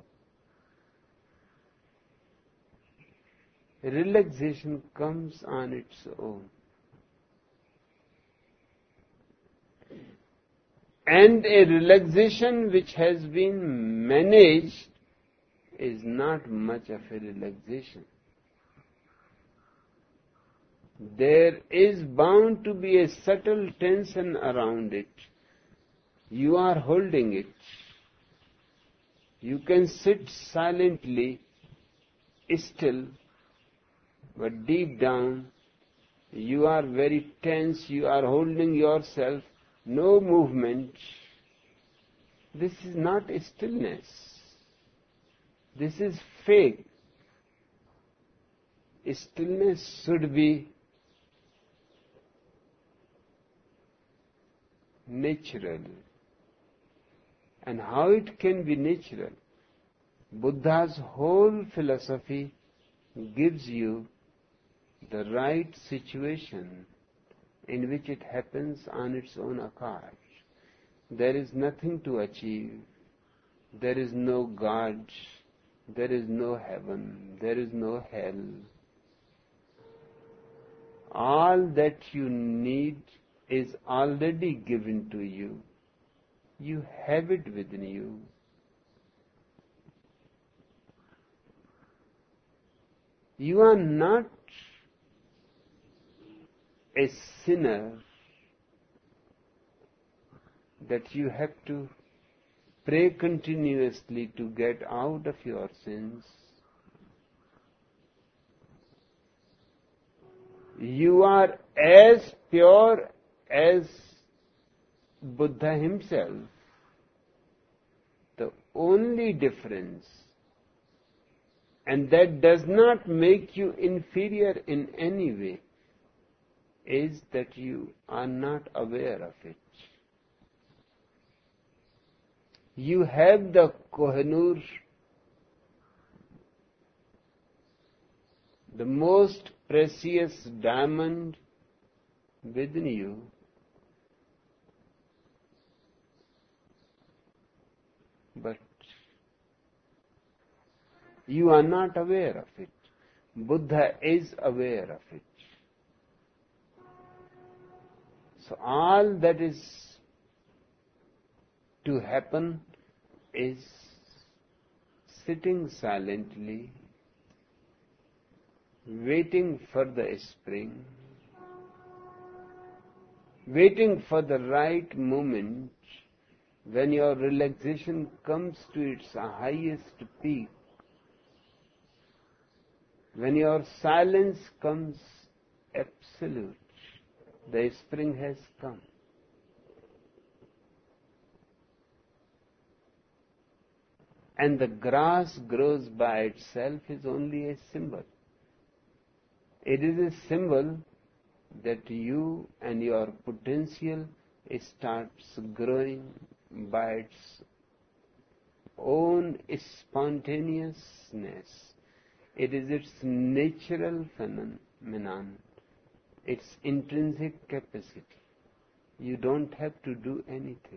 C: Relaxation comes on its own. And a relaxation which has been managed is not much of a relaxation. There is bound to be a subtle tension around it. You are holding it. You can sit silently, still, but deep down, you are very tense. You are holding yourself. No movement. This is not stillness. This is fake. Stillness should be natural. And how it can be natural? Buddha's whole philosophy gives you the right situation in which it happens on its own account. There is nothing to achieve. There is no God. There is no heaven. There is no hell. All that you need is already given to you. You have it within you. You are not a sinner that you have to pray continuously to get out of your sins. You are as pure as Buddha himself. The only difference, and that does not make you inferior in any way, is that you are not aware of it. You have the Kohinoor, the most precious diamond within you, but you are not aware of it. Buddha is aware of it. So all that is to happen is sitting silently, waiting for the spring, waiting for the right moment when your relaxation comes to its highest peak, when your silence comes absolute. The spring has come. And the grass grows by itself is only a symbol. It is a symbol that you and your potential starts growing by its own spontaneousness. It is its natural phenomenon, its intrinsic capacity. You don't have to do anything.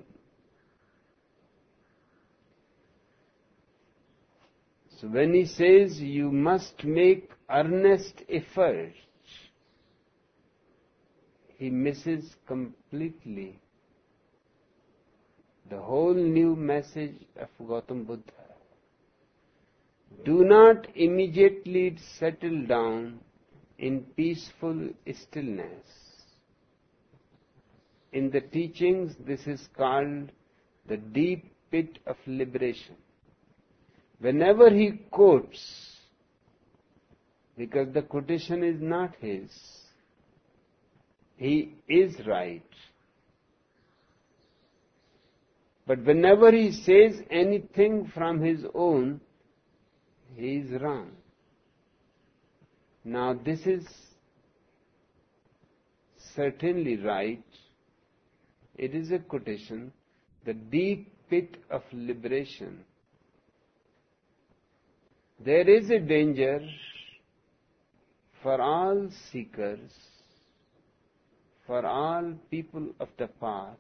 C: So when he says you must make earnest effort, he misses completely the whole new message of Gautam Buddha. Do not immediately settle down in peaceful stillness. In the teachings, this is called the deep pit of liberation. Whenever he quotes, because the quotation is not his, he is right. But whenever he says anything from his own, he is wrong. Now this is certainly right. It is a quotation, the deep pit of liberation. There is a danger for all seekers, for all people of the path,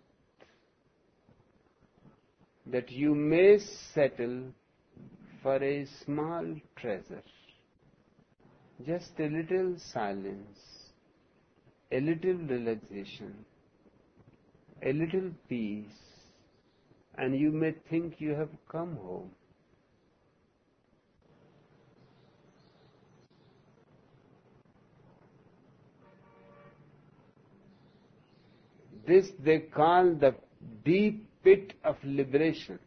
C: that you may settle for a small treasure, just a little silence, a little relaxation, a little peace, and you may think you have come home. This they call the deep pit of liberation.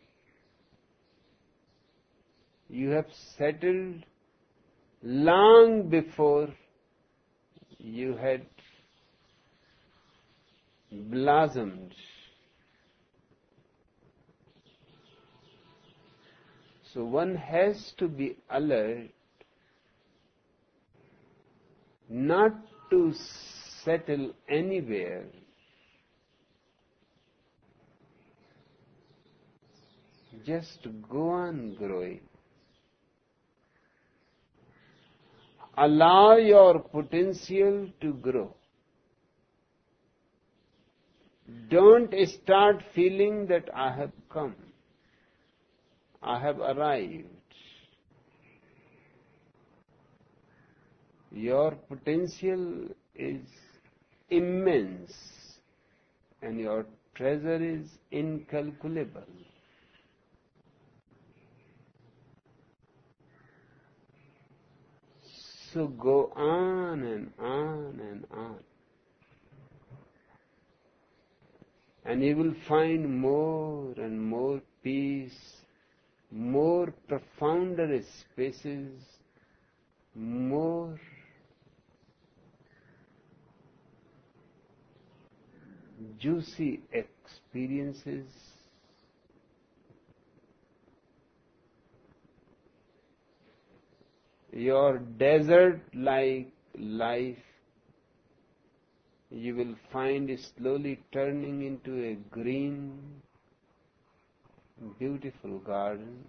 C: You have settled long before you had blossomed. So one has to be alert not to settle anywhere. Just go on growing. Allow your potential to grow. Don't start feeling that I have come, I have arrived. Your potential is immense and your treasure is incalculable. So go on and on and on. And you will find more and more peace, more profounder spaces, more juicy experiences. Your desert-like life, you will find slowly turning into a green, beautiful garden.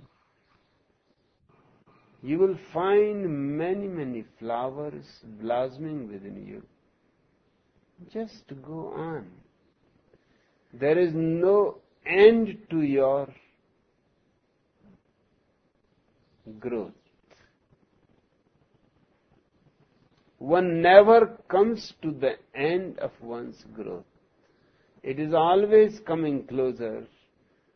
C: You will find many, many flowers blossoming within you. Just go on. There is no end to your growth. One never comes to the end of one's growth. It is always coming closer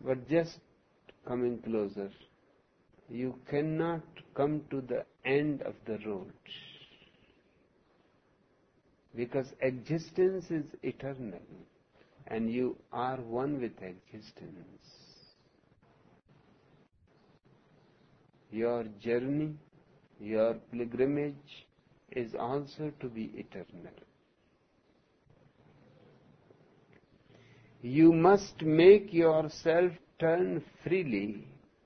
C: But just coming closer, you cannot come to the end of the road, because existence is eternal and you are one with existence. Your journey, your pilgrimage is also to be eternal. You must make yourself turn freely.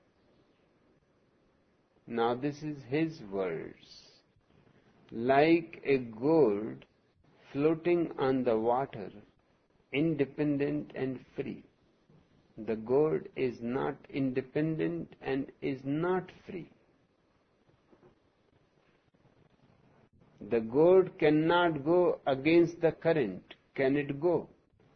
C: Now this is his words. Like a gourd floating on the water, independent and free. The gourd is not independent and is not free. The gourd cannot go against the current. Can it go?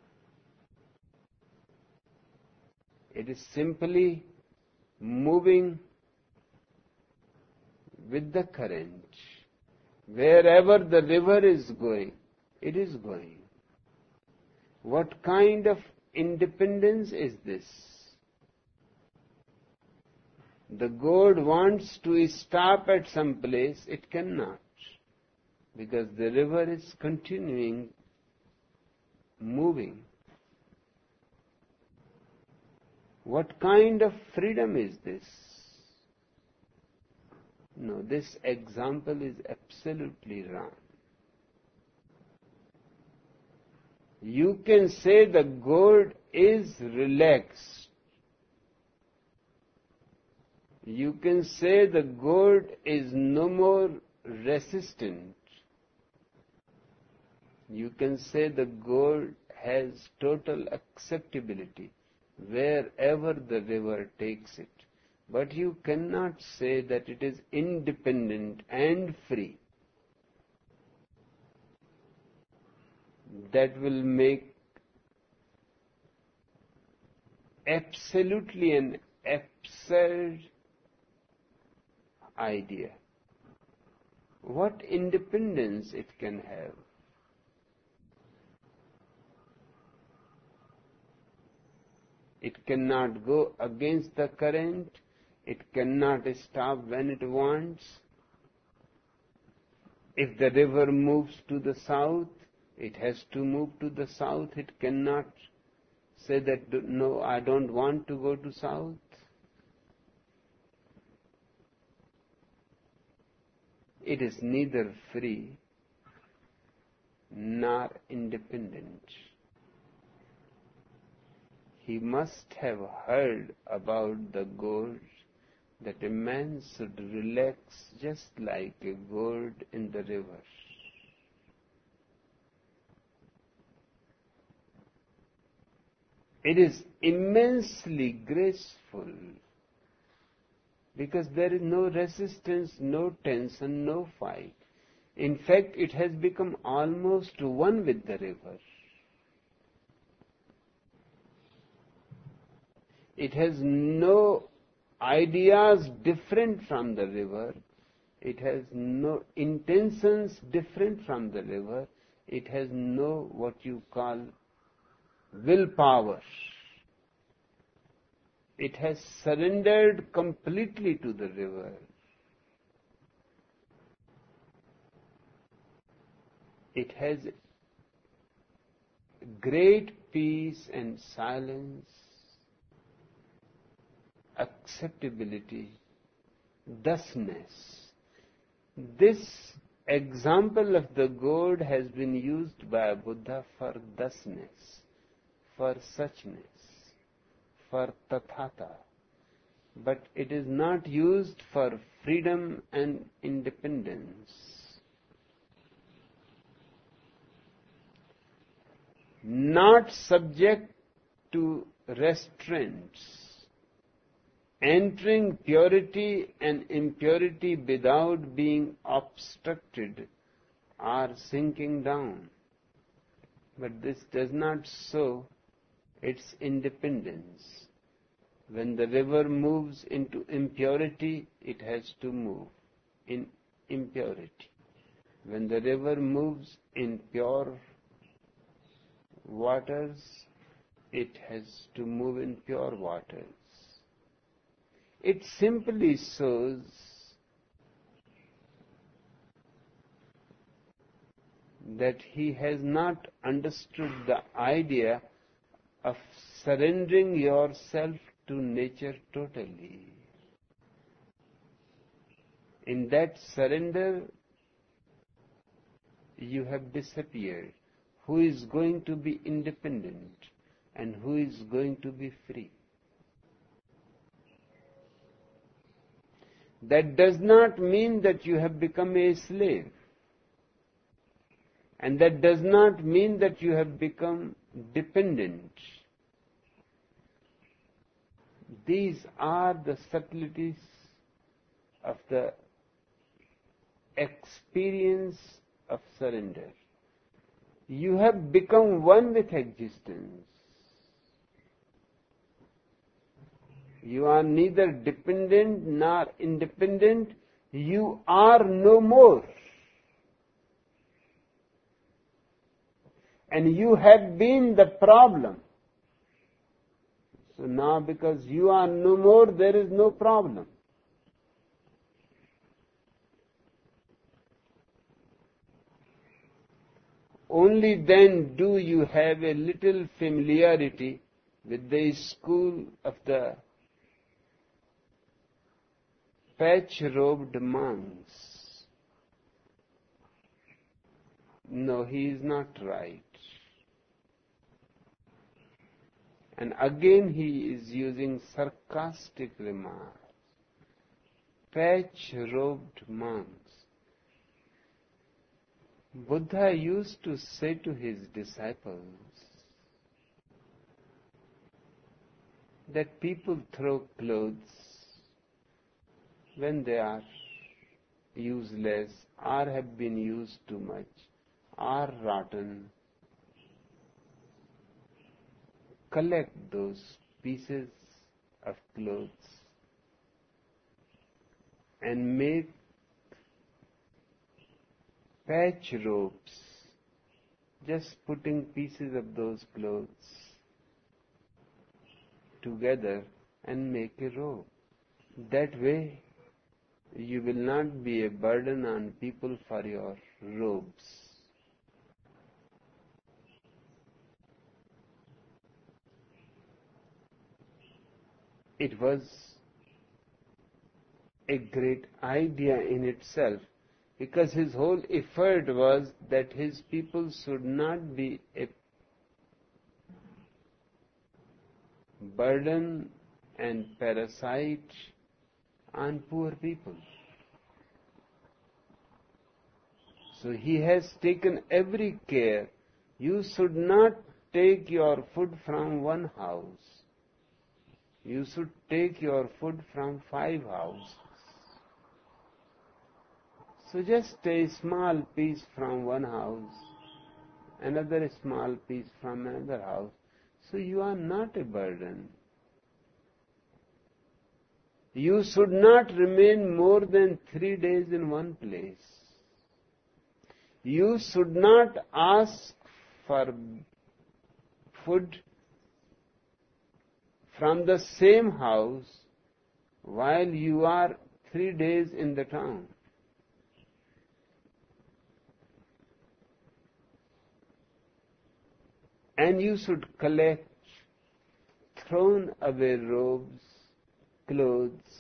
C: It is simply moving with the current. Wherever the river is going, it is going. What kind of independence is this? The gourd wants to stop at some place, it cannot, because the river is continuing moving. What kind of freedom is this? No, this example is absolutely wrong. You can say the gourd is relaxed. You can say the gourd is no more resistant. You can say the gourd has total acceptability wherever the river takes it. But you cannot say that it is independent and free. That will make absolutely an absurd idea. What independence it can have? It cannot go against the current. It cannot stop when it wants. If the river moves to the south, it has to move to the south. It cannot say that, no, I don't want to go to south. It is neither free nor independent. He must have heard about the gourd, that a man should relax just like a gourd in the river. It is immensely graceful, because there is no resistance, no tension, no fight. In fact, it has become almost one with the river. It has no ideas different from the river. It has no intentions different from the river. It has no what you call willpower. It has surrendered completely to the river. It has great peace and silence, acceptability, thusness. This example of the gourd has been used by Buddha for thusness, for suchness, for tathata. But it is not used for freedom and independence. Not subject to restraints. Entering purity and impurity without being obstructed or sinking down. But this does not show its independence. When the river moves into impurity, it has to move in impurity. When the river moves in pure waters, it has to move in pure waters. It simply shows that he has not understood the idea of surrendering yourself to nature totally. In that surrender, you have disappeared. Who is going to be independent and who is going to be free? That does not mean that you have become a slave. And that does not mean that you have become dependent. These are the subtleties of the experience of surrender. You have become one with existence. You are neither dependent nor independent. You are no more. And you have been the problem. So now because you are no more, there is no problem. Only then do you have a little familiarity with the school of the patch-robed monks. No, he is not right. And again he is using sarcastic remarks. Patch-robed monks. Buddha used to say to his disciples that people throw clothes when they are useless or have been used too much or rotten. Collect those pieces of clothes and make patch robes, just putting pieces of those clothes together and make a robe. That way you will not be a burden on people for your robes. It was a great idea in itself, because his whole effort was that his people should not be a burden and parasite on poor people. So he has taken every care. You should not take your food from one house. You should take your food from 5 houses. So just a small piece from one house, another small piece from another house. So you are not a burden. You should not remain more than 3 days in one place. You should not ask for food from the same house while you are 3 days in the town. And you should collect thrown away robes, clothes,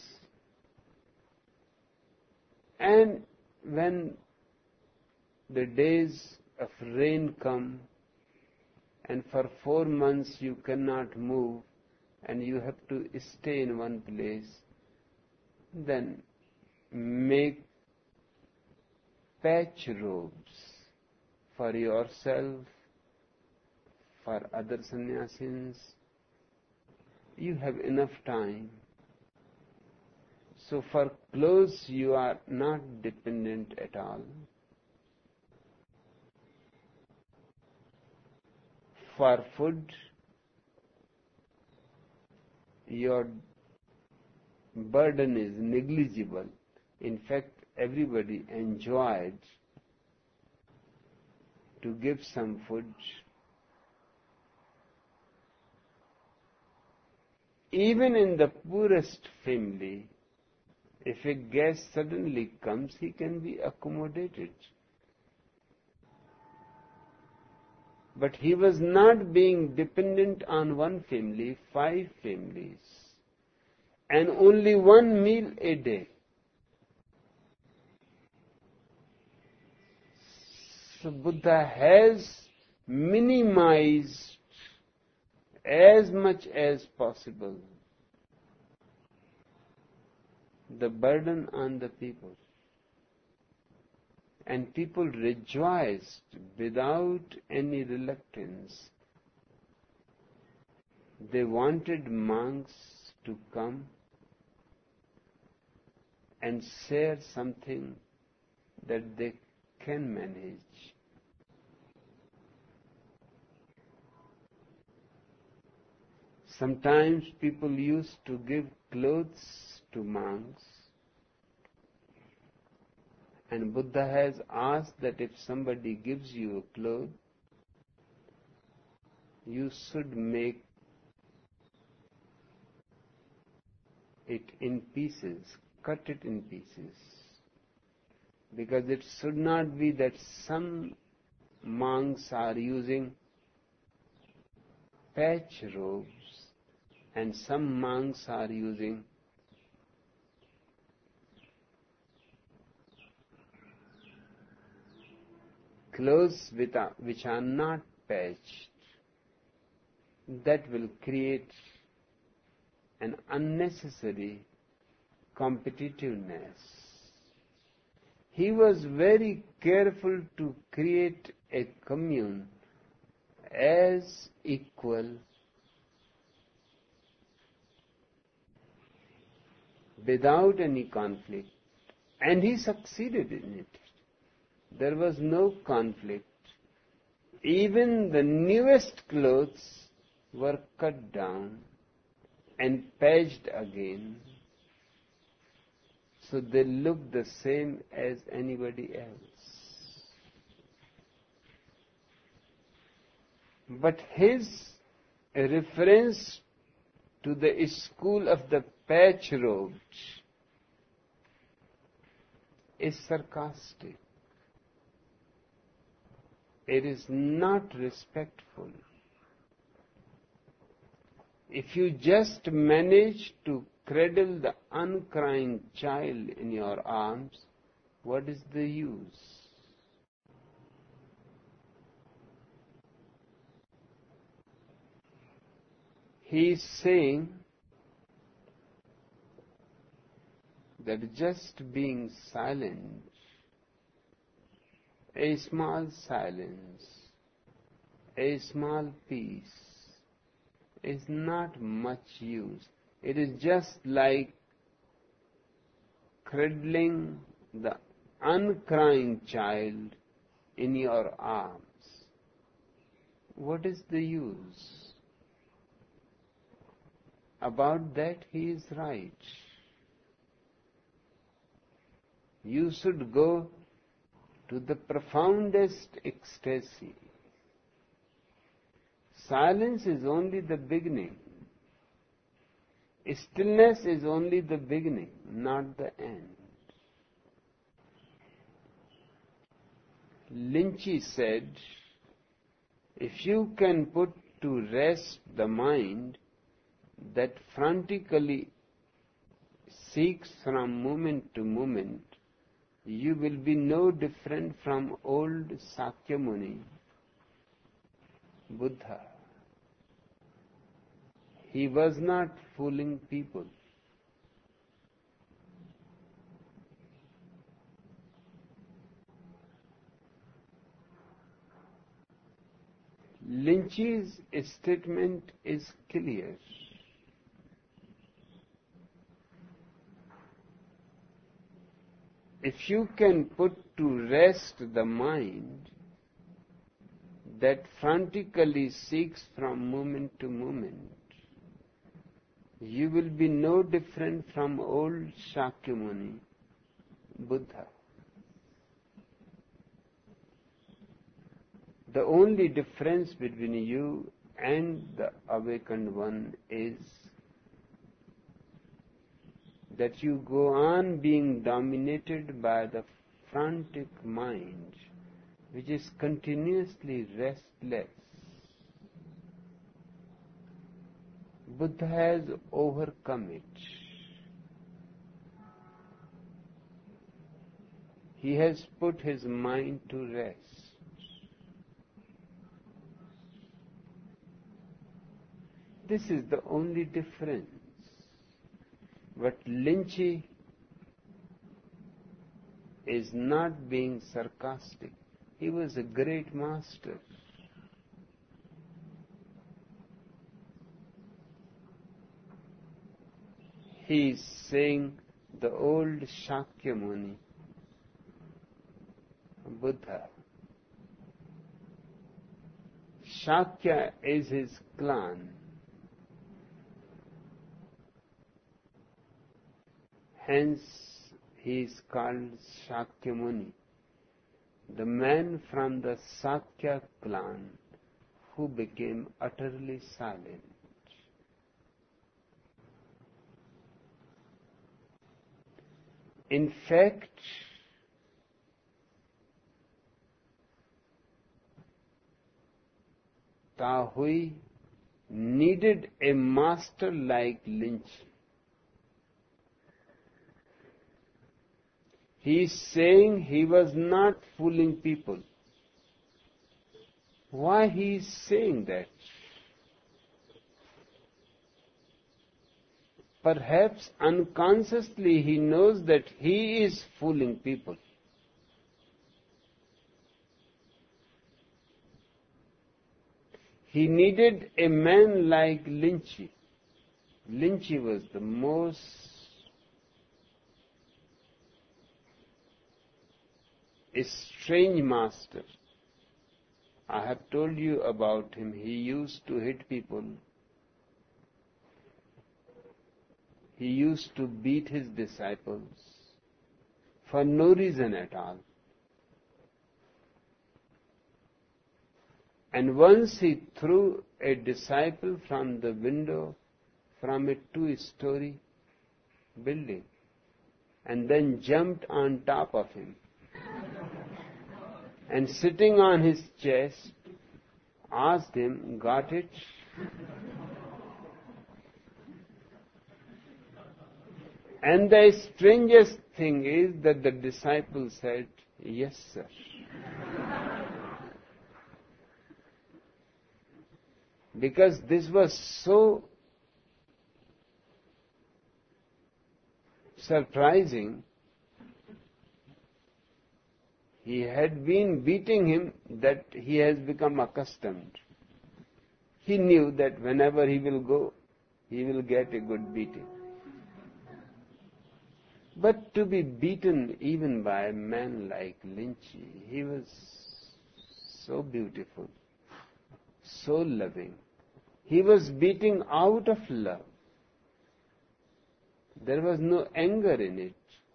C: and when the days of rain come and for 4 months you cannot move and you have to stay in one place, then make patch robes for yourself, for other sannyasins. You have enough time. So for clothes you are not dependent at all. For food, your burden is negligible. In fact, everybody enjoyed to give some food Even in the poorest family, if a guest suddenly comes, he can be accommodated. But he was not being dependent on one family, 5 families, and only one meal a day. So Buddha has minimized as much as possible the burden on the people. And people rejoiced without any reluctance. They wanted monks to come and share something that they can manage. Sometimes people used to give clothes to monks, and Buddha has asked that if somebody gives you a cloth, you should make it in pieces, cut it in pieces, because it should not be that some monks are using patch robes and some monks are using clothes which are not patched. That will create an unnecessary competitiveness. He was very careful to create a commune as equal, without any conflict, and he succeeded in it. There was no conflict. Even the newest clothes were cut down and patched again, so they looked the same as anybody else. But his reference to the school of the patch robes is sarcastic. It is not respectful. If you just manage to cradle the uncrying child in your arms, what is the use? He is saying that just being silent, a small silence, a small peace, is not much use. It is just like cradling the uncrying child in your arms. What is the use? About that he is right. You should go to the profoundest ecstasy. Silence is only the beginning. Stillness is only the beginning, not the end. Lynchy said, if you can put to rest the mind that frantically seeks from moment to moment, you will be no different from old Sakyamuni, Buddha. He was not fooling people. Lynchy's statement is clear. If you can put to rest the mind that frantically seeks from moment to moment, you will be no different from old Shakyamuni, Buddha. The only difference between you and the awakened one is that you go on being dominated by the frantic mind, which is continuously restless. Buddha has overcome it. He has put his mind to rest. This is the only difference. But Lynchy is not being sarcastic. He was a great master. He is saying the old Shakyamuni, Buddha. Shakya is his clan. Hence, he is called Shakyamuni, the man from the Sakya clan who became utterly silent. In fact, Tahui needed a master like Lynchy. He is saying he was not fooling people. Why he is saying that? Perhaps unconsciously he knows that he is fooling people. He needed a man like Lynchy. Lynchy was the most strange master. I have told you about him. He used to hit people. He used to beat his disciples for no reason at all. And once he threw a disciple from the window from a 2-story building and then jumped on top of him. And sitting on his chest, asked him, "Got it?" And the strangest thing is that the disciple said, "Yes, sir." Because this was so surprising. He had been beating him that he has become accustomed. He knew that whenever he will go, he will get a good beating. But to be beaten even by a man like Lynchy, he was so beautiful, so loving. He was beating out of love. There was no anger in it.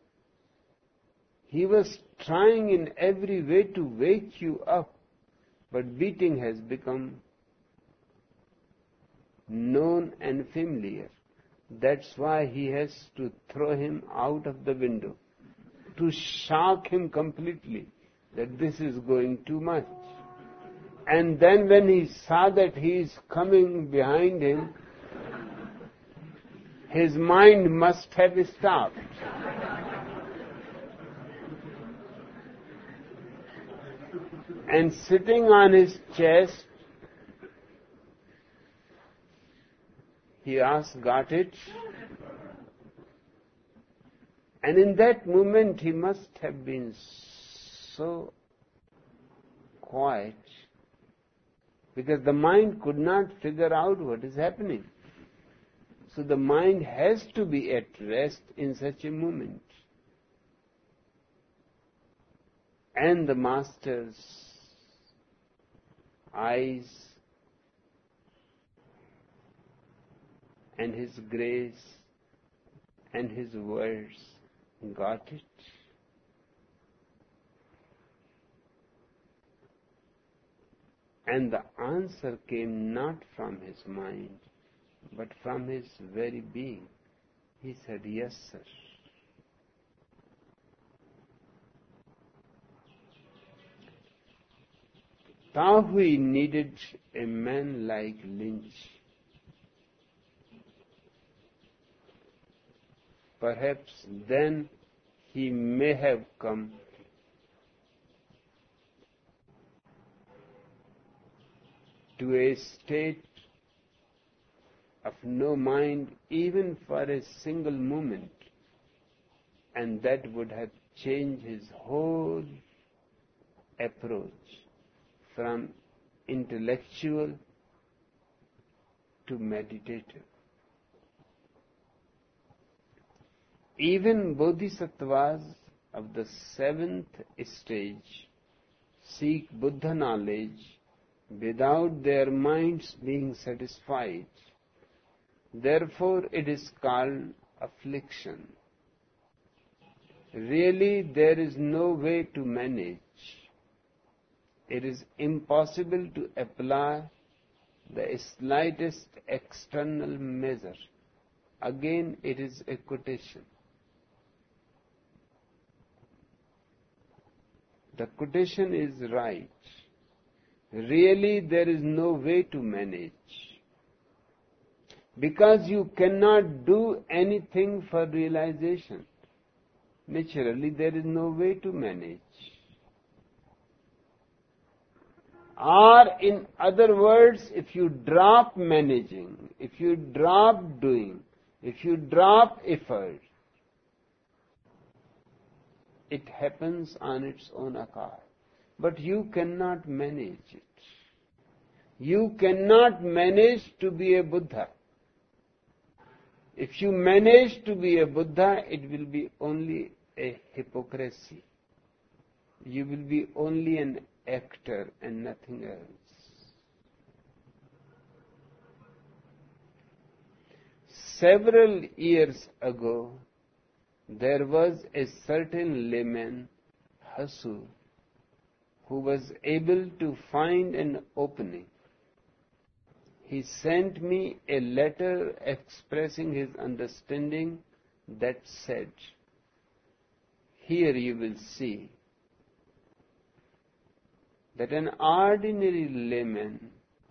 C: He was trying in every way to wake you up, but beating has become known and familiar. That's why he has to throw him out of the window, to shock him completely that this is going too much. And then when he saw that he is coming behind him, his mind must have stopped. And sitting on his chest, he asked, "Got it?" And in that moment he must have been so quiet, because the mind could not figure out what is happening. So the mind has to be at rest in such a moment. And the master's eyes and his grace and his words got it. And the answer came not from his mind, but from his very being. He said, yes, sir. Tao Hui needed a man like Lynch. Perhaps then he may have come to a state of no mind even for a single moment, and that would have changed his whole approach from intellectual to meditative. Even bodhisattvas of the 7th stage seek Buddha knowledge without their minds being satisfied. Therefore, it is called affliction. Really, there is no way to manage. It is impossible to apply the slightest external measure. Again, it is a quotation. The quotation is right. Really, there is no way to manage. Because you cannot do anything for realization. Naturally, there is no way to manage. Or, in other words, if you drop managing, if you drop doing, if you drop effort, it happens on its own account. But you cannot manage it. You cannot manage to be a Buddha. If you manage to be a Buddha, it will be only a hypocrisy. You will be only an actor and nothing else. Several years ago, there was a certain layman, Hasu, who was able to find an opening. He sent me a letter expressing his understanding that said, here you will see that an ordinary layman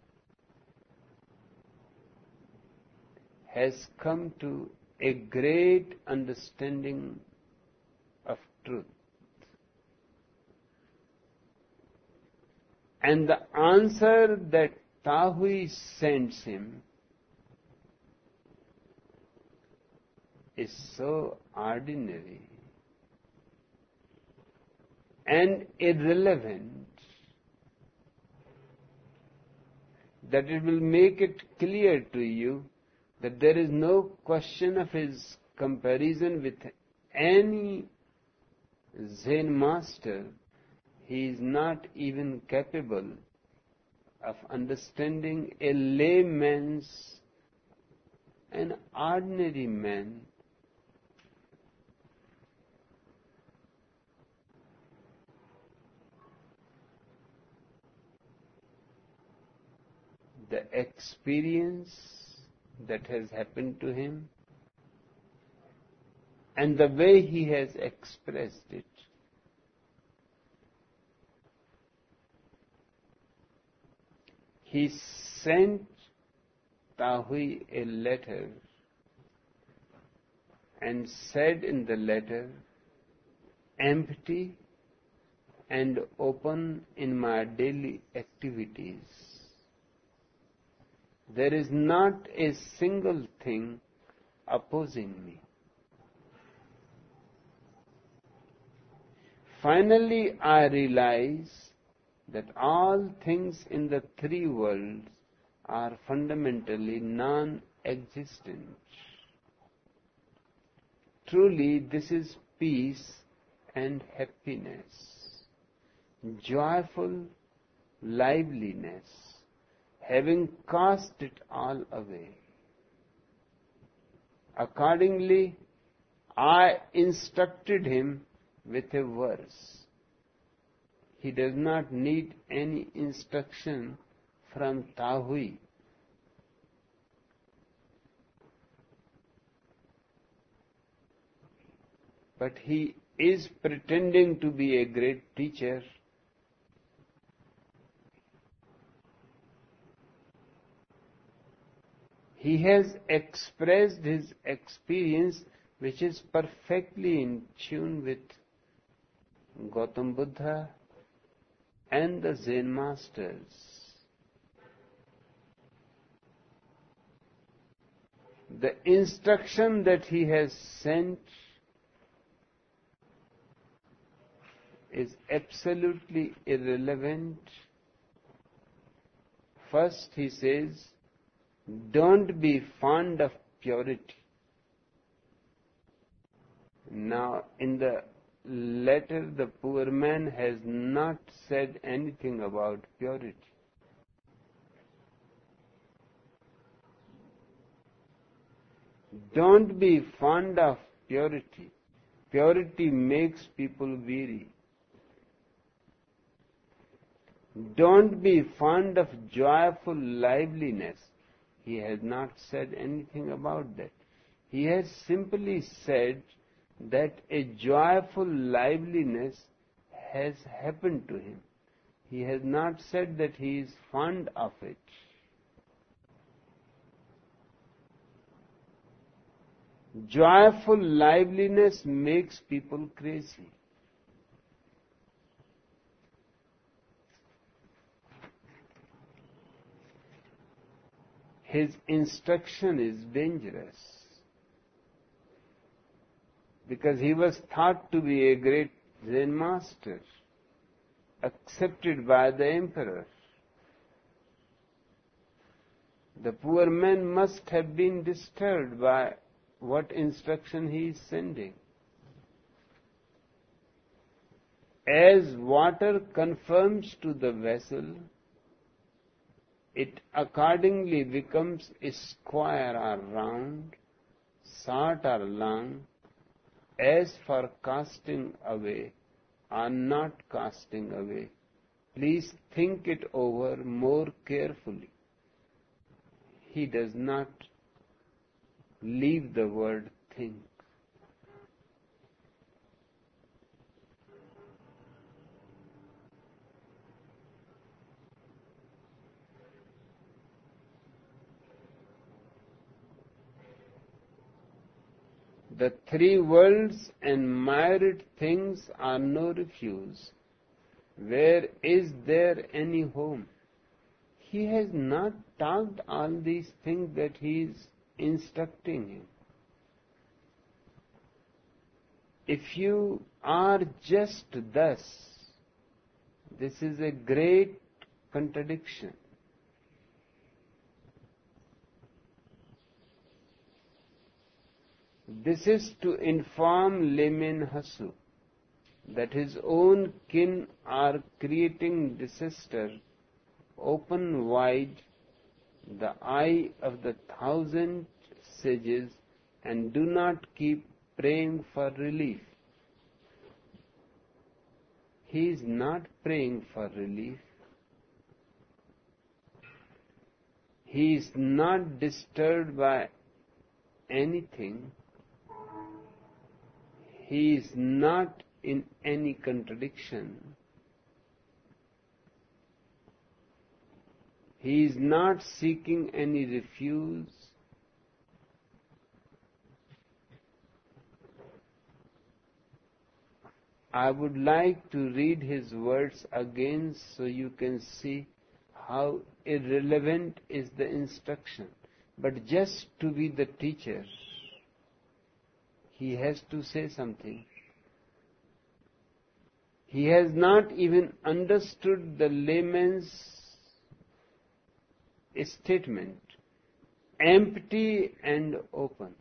C: has come to a great understanding of truth. And the answer that Tao Hui sends him is so ordinary and irrelevant that it will make it clear to you that there is no question of his comparison with any Zen master. He is not even capable of understanding a layman's, an ordinary man, the experience that has happened to him and the way he has expressed it. He sent Tao Hui a letter and said in the letter, empty and open in my daily activities. There is not a single thing opposing me. Finally, I realize that all things in the three worlds are fundamentally non-existent. Truly, this is peace and happiness, joyful liveliness, having cast it all away. Accordingly, I instructed him with a verse. He does not need any instruction from Tao Hui. but he is pretending to be a great teacher. He has expressed his experience, which is perfectly in tune with Gautam Buddha and the Zen masters. The instruction that he has sent is absolutely irrelevant. First, he says, don't be fond of purity. Now, in the letter, the poor man has not said anything about purity. Don't be fond of purity. Purity makes people weary. Don't be fond of joyful liveliness. He has not said anything about that. He has simply said that a joyful liveliness has happened to him. He has not said that he is fond of it. Joyful liveliness makes people crazy. His instruction is dangerous because he was thought to be a great Zen master, accepted by the emperor. The poor man must have been disturbed by what instruction he is sending. As water conforms to the vessel, it accordingly becomes square or round, short or long. As for casting away or not casting away, please think it over more carefully. He does not leave the word think. The three worlds and myriad things are no refuge. Where is there any home? He has not talked all these things that he is instructing him. If you are just thus, this is a great contradiction. This is to inform layman Hasu that his own kin are creating disaster. Open wide the eye of the 1,000 sages and do not keep praying for relief. He is not praying for relief. He is not disturbed by anything. He is not in any contradiction. He is not seeking any refuge. I would like to read his words again so you can see how irrelevant is the instruction. But just to be the teacher, he has to say something. He has not even understood the layman's statement, empty and open.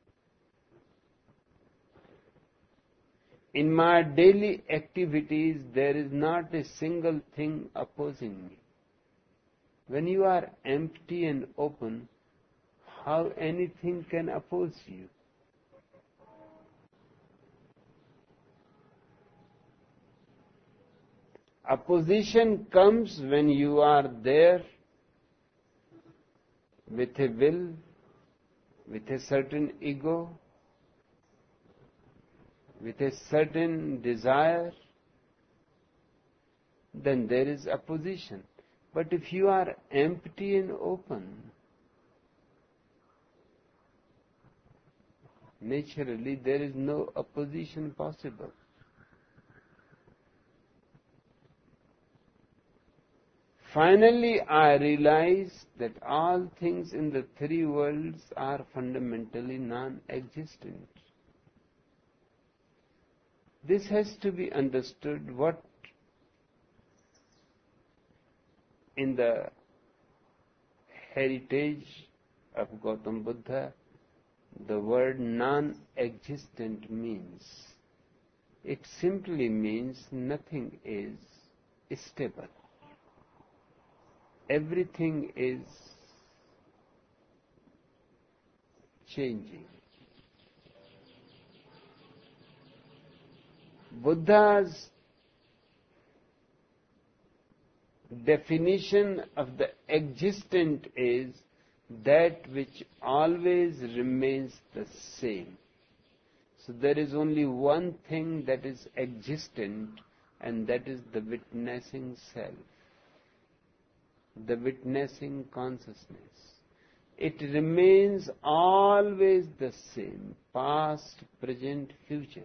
C: In my daily activities, there is not a single thing opposing me. When you are empty and open, how anything can oppose you? Opposition comes when you are there with a will, with a certain ego, with a certain desire, then there is opposition. But if you are empty and open, naturally there is no opposition possible. Finally, I realized that all things in the three worlds are fundamentally non-existent. This has to be understood. What in the heritage of Gautam Buddha, the word non-existent means. It simply means nothing is stable. Everything is changing. Buddha's definition of the existent is that which always remains the same. So there is only one thing that is existent, and that is the witnessing self, the witnessing consciousness. It remains always the same, past, present, future.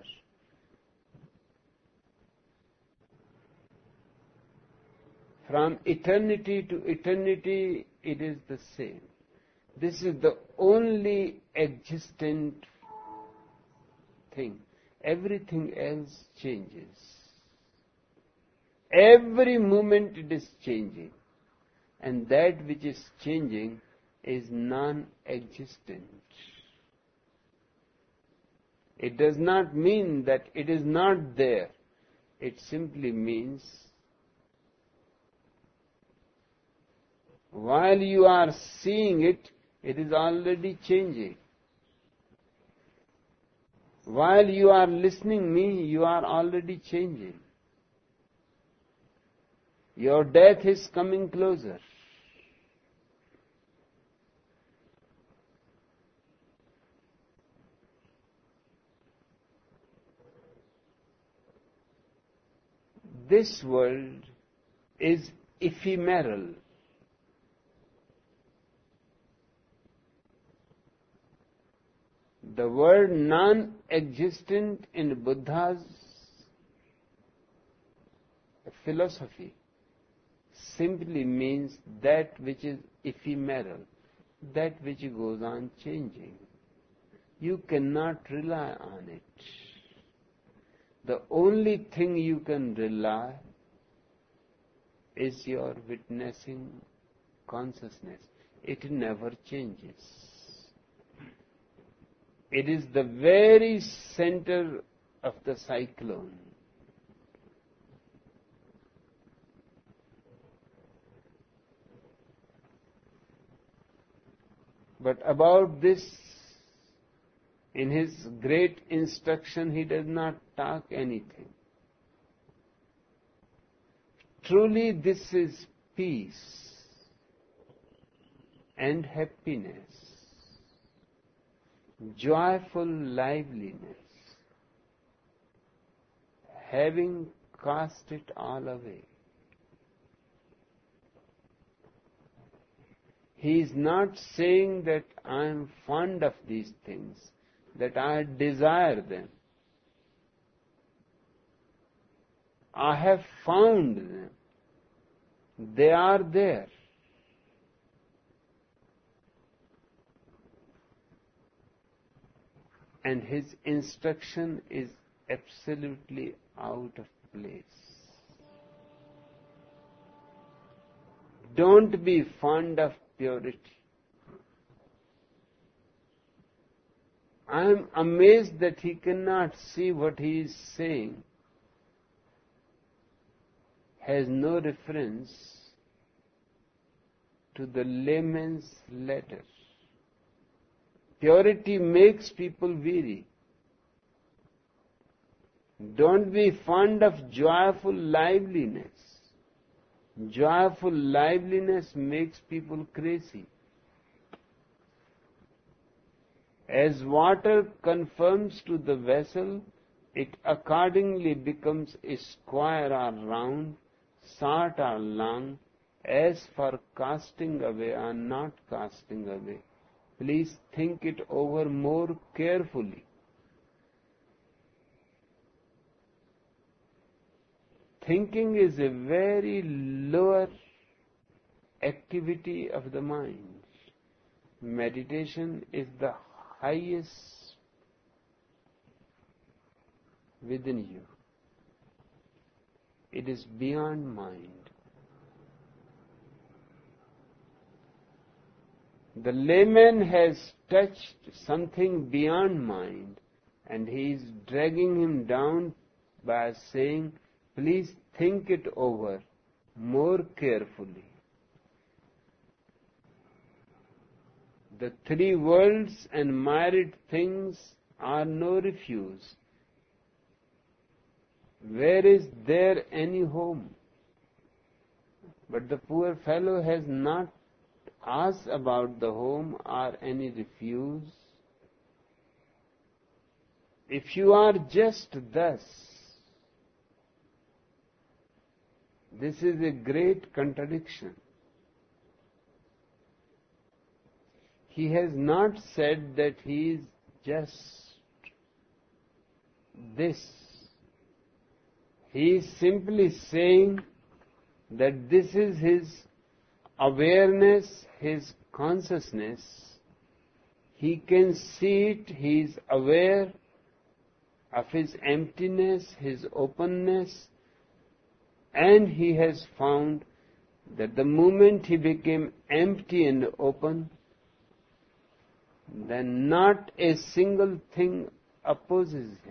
C: From eternity to eternity, it is the same. This is the only existent thing. Everything else changes. Every moment it is changing. And that which is changing is non-existent. It does not mean that it is not there. It simply means while you are seeing it, it is already changing. While you are listening me, you are already changing. Your death is coming closer. This world is ephemeral. The word non-existent in Buddha's philosophy simply means that which is ephemeral, that which goes on changing. You cannot rely on it. The only thing you can rely is your witnessing consciousness. It never changes. It is the very center of the cyclone. But about this, in his great instruction, he does not talk anything. Truly, this is peace and happiness, joyful liveliness, having cast it all away. He is not saying that I am fond of these things, that I desire them. I have found them. They are there. And his instruction is absolutely out of place. Don't be fond of purity. I am amazed that he cannot see what he is saying has no reference to the layman's letter. Purity makes people weary. Don't be fond of joyful liveliness. Joyful liveliness makes people crazy. As water conforms to the vessel, it accordingly becomes a square or round, short or long, as for casting away or not casting away. Please think it over more carefully. Thinking is a very lower activity of the mind. Meditation is the highest within you. It is beyond mind. The layman has touched something beyond mind, and he is dragging him down by saying, please think it over more carefully. The three worlds and myriad things are no refuse. Where is there any home? But the poor fellow has not asked about the home or any refuse. If you are just thus, this is a great contradiction. He has not said that he is just this. He is simply saying that this is his awareness, his consciousness. He can see it, he is aware of his emptiness, his openness, and he has found that the moment he became empty and open, then not a single thing opposes him.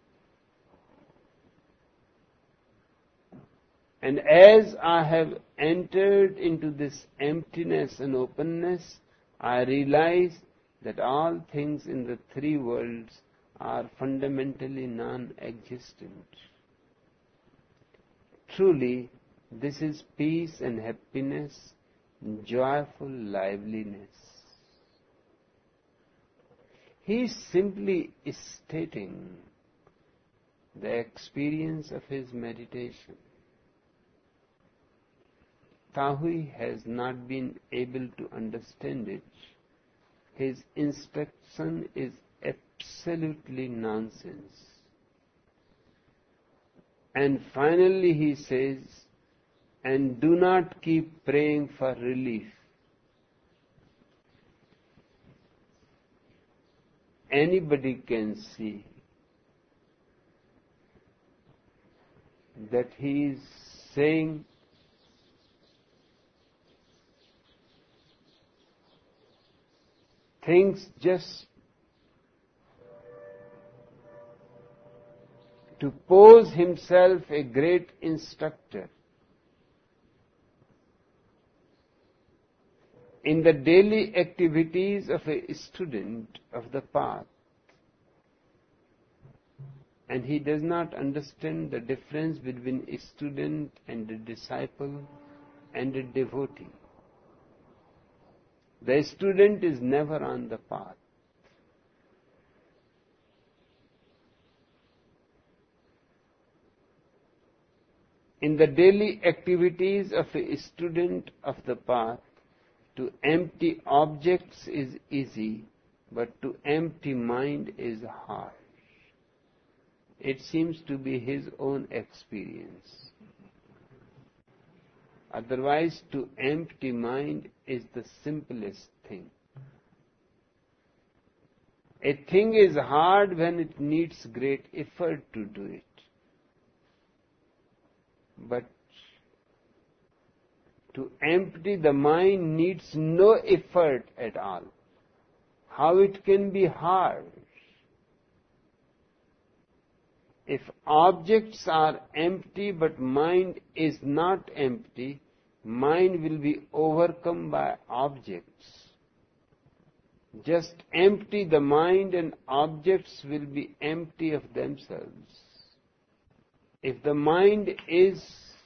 C: And as I have entered into this emptiness and openness, I realize that all things in the three worlds are fundamentally non-existent. Truly, this is peace and happiness, joyful liveliness. He is simply stating the experience of his meditation. Tahui has not been able to understand it. His instruction is absolutely nonsense. And finally he says, and do not keep praying for relief. Anybody can see that he is saying things just to pose himself a great instructor. In the daily activities of a student of the path, and he does not understand the difference between a student and a disciple and a devotee. The student is never on the path. In the daily activities of a student of the path, to empty objects is easy, but to empty mind is hard. It seems to be his own experience. Otherwise, to empty mind is the simplest thing. A thing is hard when it needs great effort to do it. But to empty the mind needs no effort at all. How it can be hard? If objects are empty but mind is not empty, mind will be overcome by objects. Just empty the mind and objects will be empty of themselves. If the mind is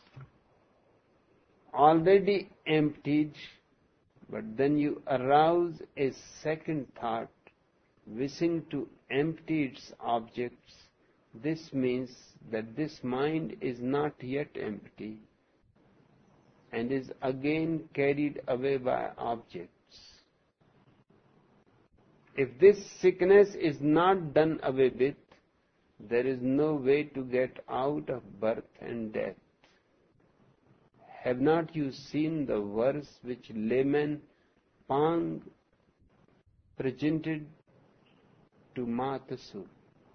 C: already emptied, but then you arouse a second thought, wishing to empty its objects, This means that this mind is not yet empty and is again carried away by objects. If this sickness is not done away with, there is no way to get out of birth and death. Have not you seen the verse which layman Pang presented to Matasu?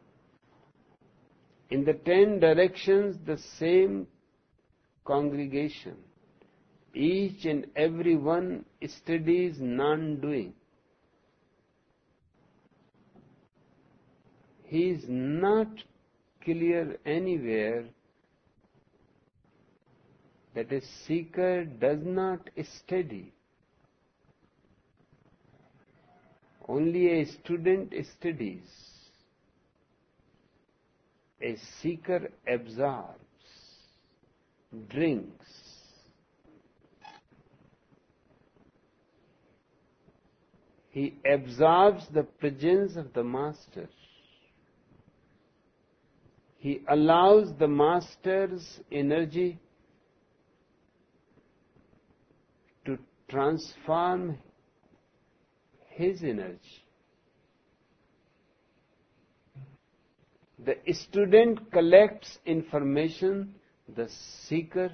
C: In the 10 directions, the same congregation, each and every one studies non-doing. He is not clear anywhere that a seeker does not study. Only a student studies. A seeker absorbs, drinks. He absorbs the presence of the Master. He allows the Master's energy to transform his energy. The student collects information, the seeker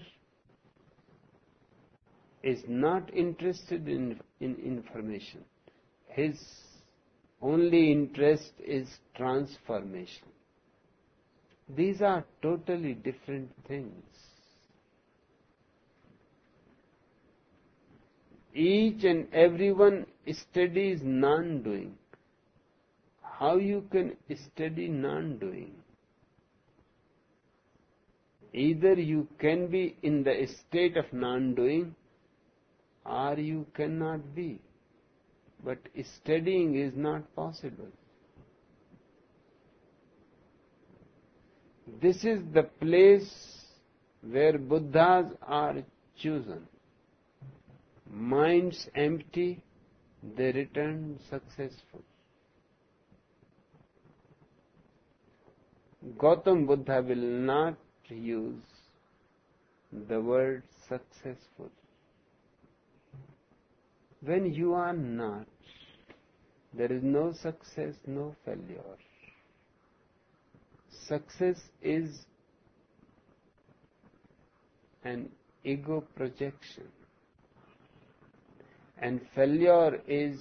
C: is not interested in information. His only interest is transformation. These are totally different things. Each and everyone studies non-doing. How you can study non-doing? Either you can be in the state of non-doing or you cannot be. But studying is not possible. This is the place where Buddhas are chosen. Minds empty, they return successful. Gautam Buddha will not use the word successful. When you are not, there is no success, no failure. Success is an ego projection, and failure is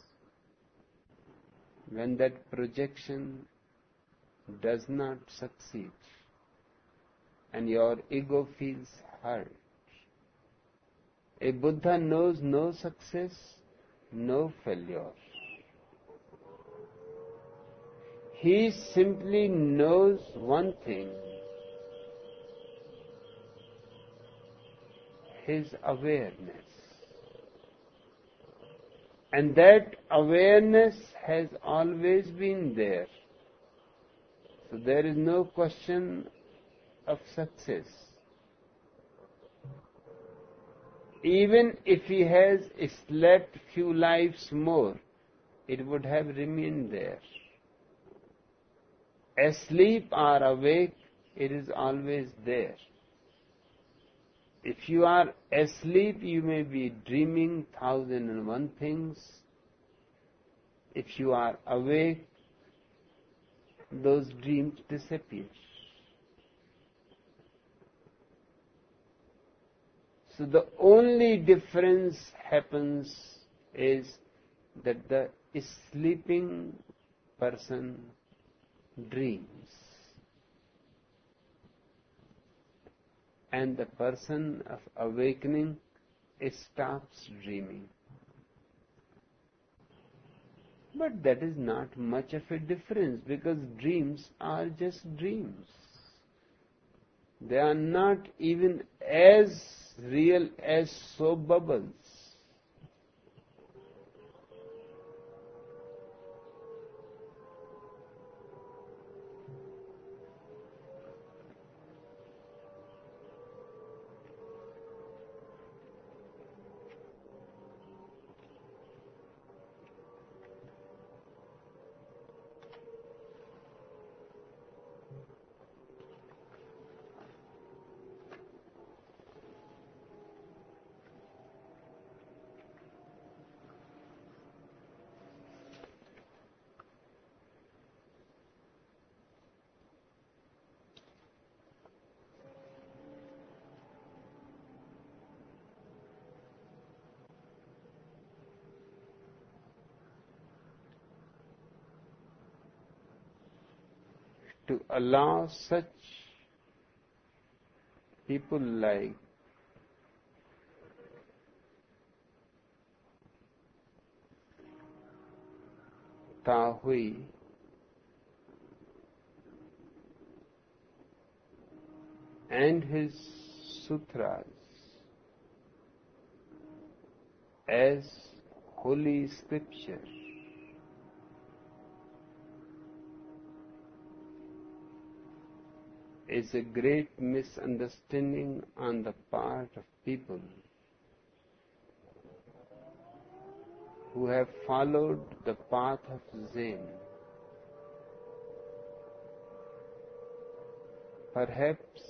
C: when that projection does not succeed and your ego feels hurt. A Buddha knows no success, no failure. He simply knows one thing, his awareness. And that awareness has always been there. So there is no question of success. Even if he has slept few lives more, it would have remained there. Asleep or awake, it is always there. If you are asleep, you may be dreaming 1,001 things. If you are awake, those dreams disappear. So the only difference happens is that the sleeping person dreams and the person of awakening stops dreaming. But that is not much of a difference, because dreams are just dreams. They are not even as real as soap bubbles. to allow such people like Ta Hui and his sutras as holy scripture is a great misunderstanding on the part of people who have followed the path of Zen. Perhaps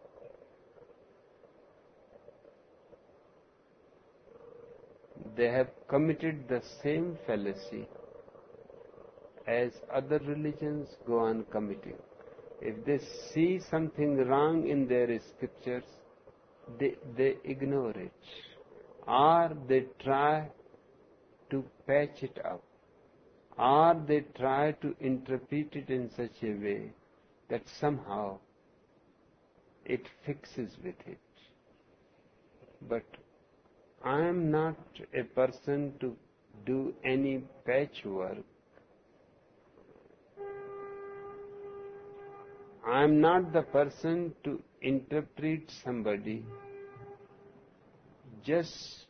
C: they have committed the same fallacy as other religions go on committing. If they see something wrong in their scriptures, they ignore it, or they try to patch it up, or they try to interpret it in such a way that somehow it fixes with it. But I am not a person to do any patchwork. I am not the person to interpret somebody just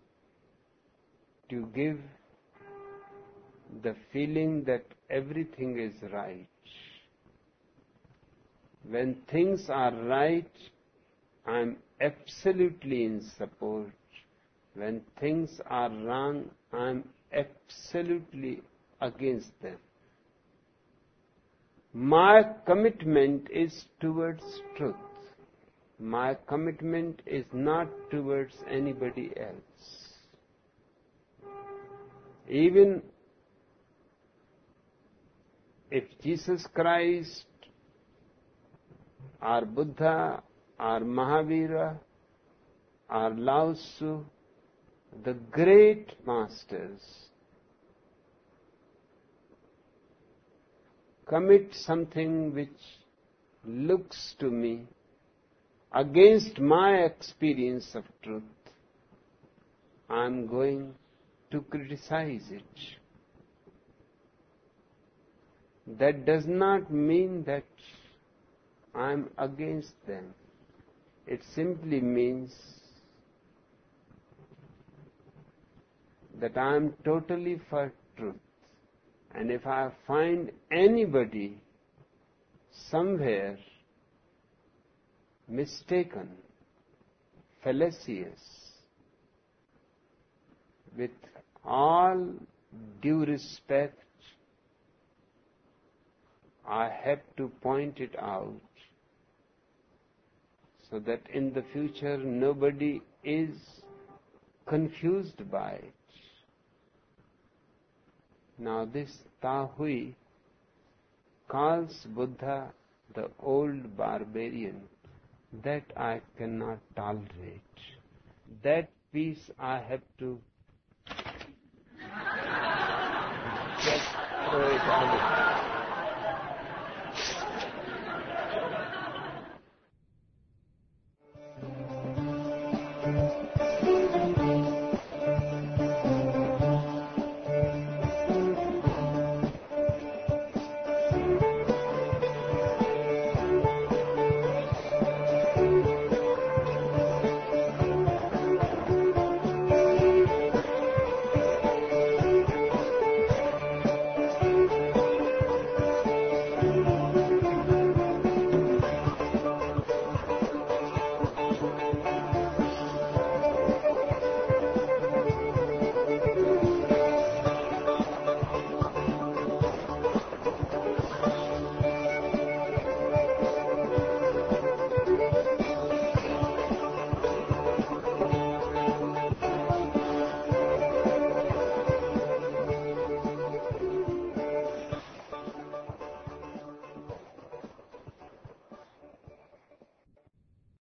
C: to give the feeling that everything is right. When things are right, I am absolutely in support. When things are wrong, I am absolutely against them. My commitment is towards truth. My commitment is not towards anybody else. Even if Jesus Christ or Buddha or Mahavira or Lao Tzu, the great masters, commit something which looks to me against my experience of truth, I am going to criticize it. That does not mean that I am against them. It simply means that I am totally for truth. And if I find anybody somewhere mistaken, fallacious, with all due respect, I have to point it out so that in the future nobody is confused by it. Now this Ta Hui calls Buddha the old barbarian. That I cannot tolerate. That piece I have to just throw it away.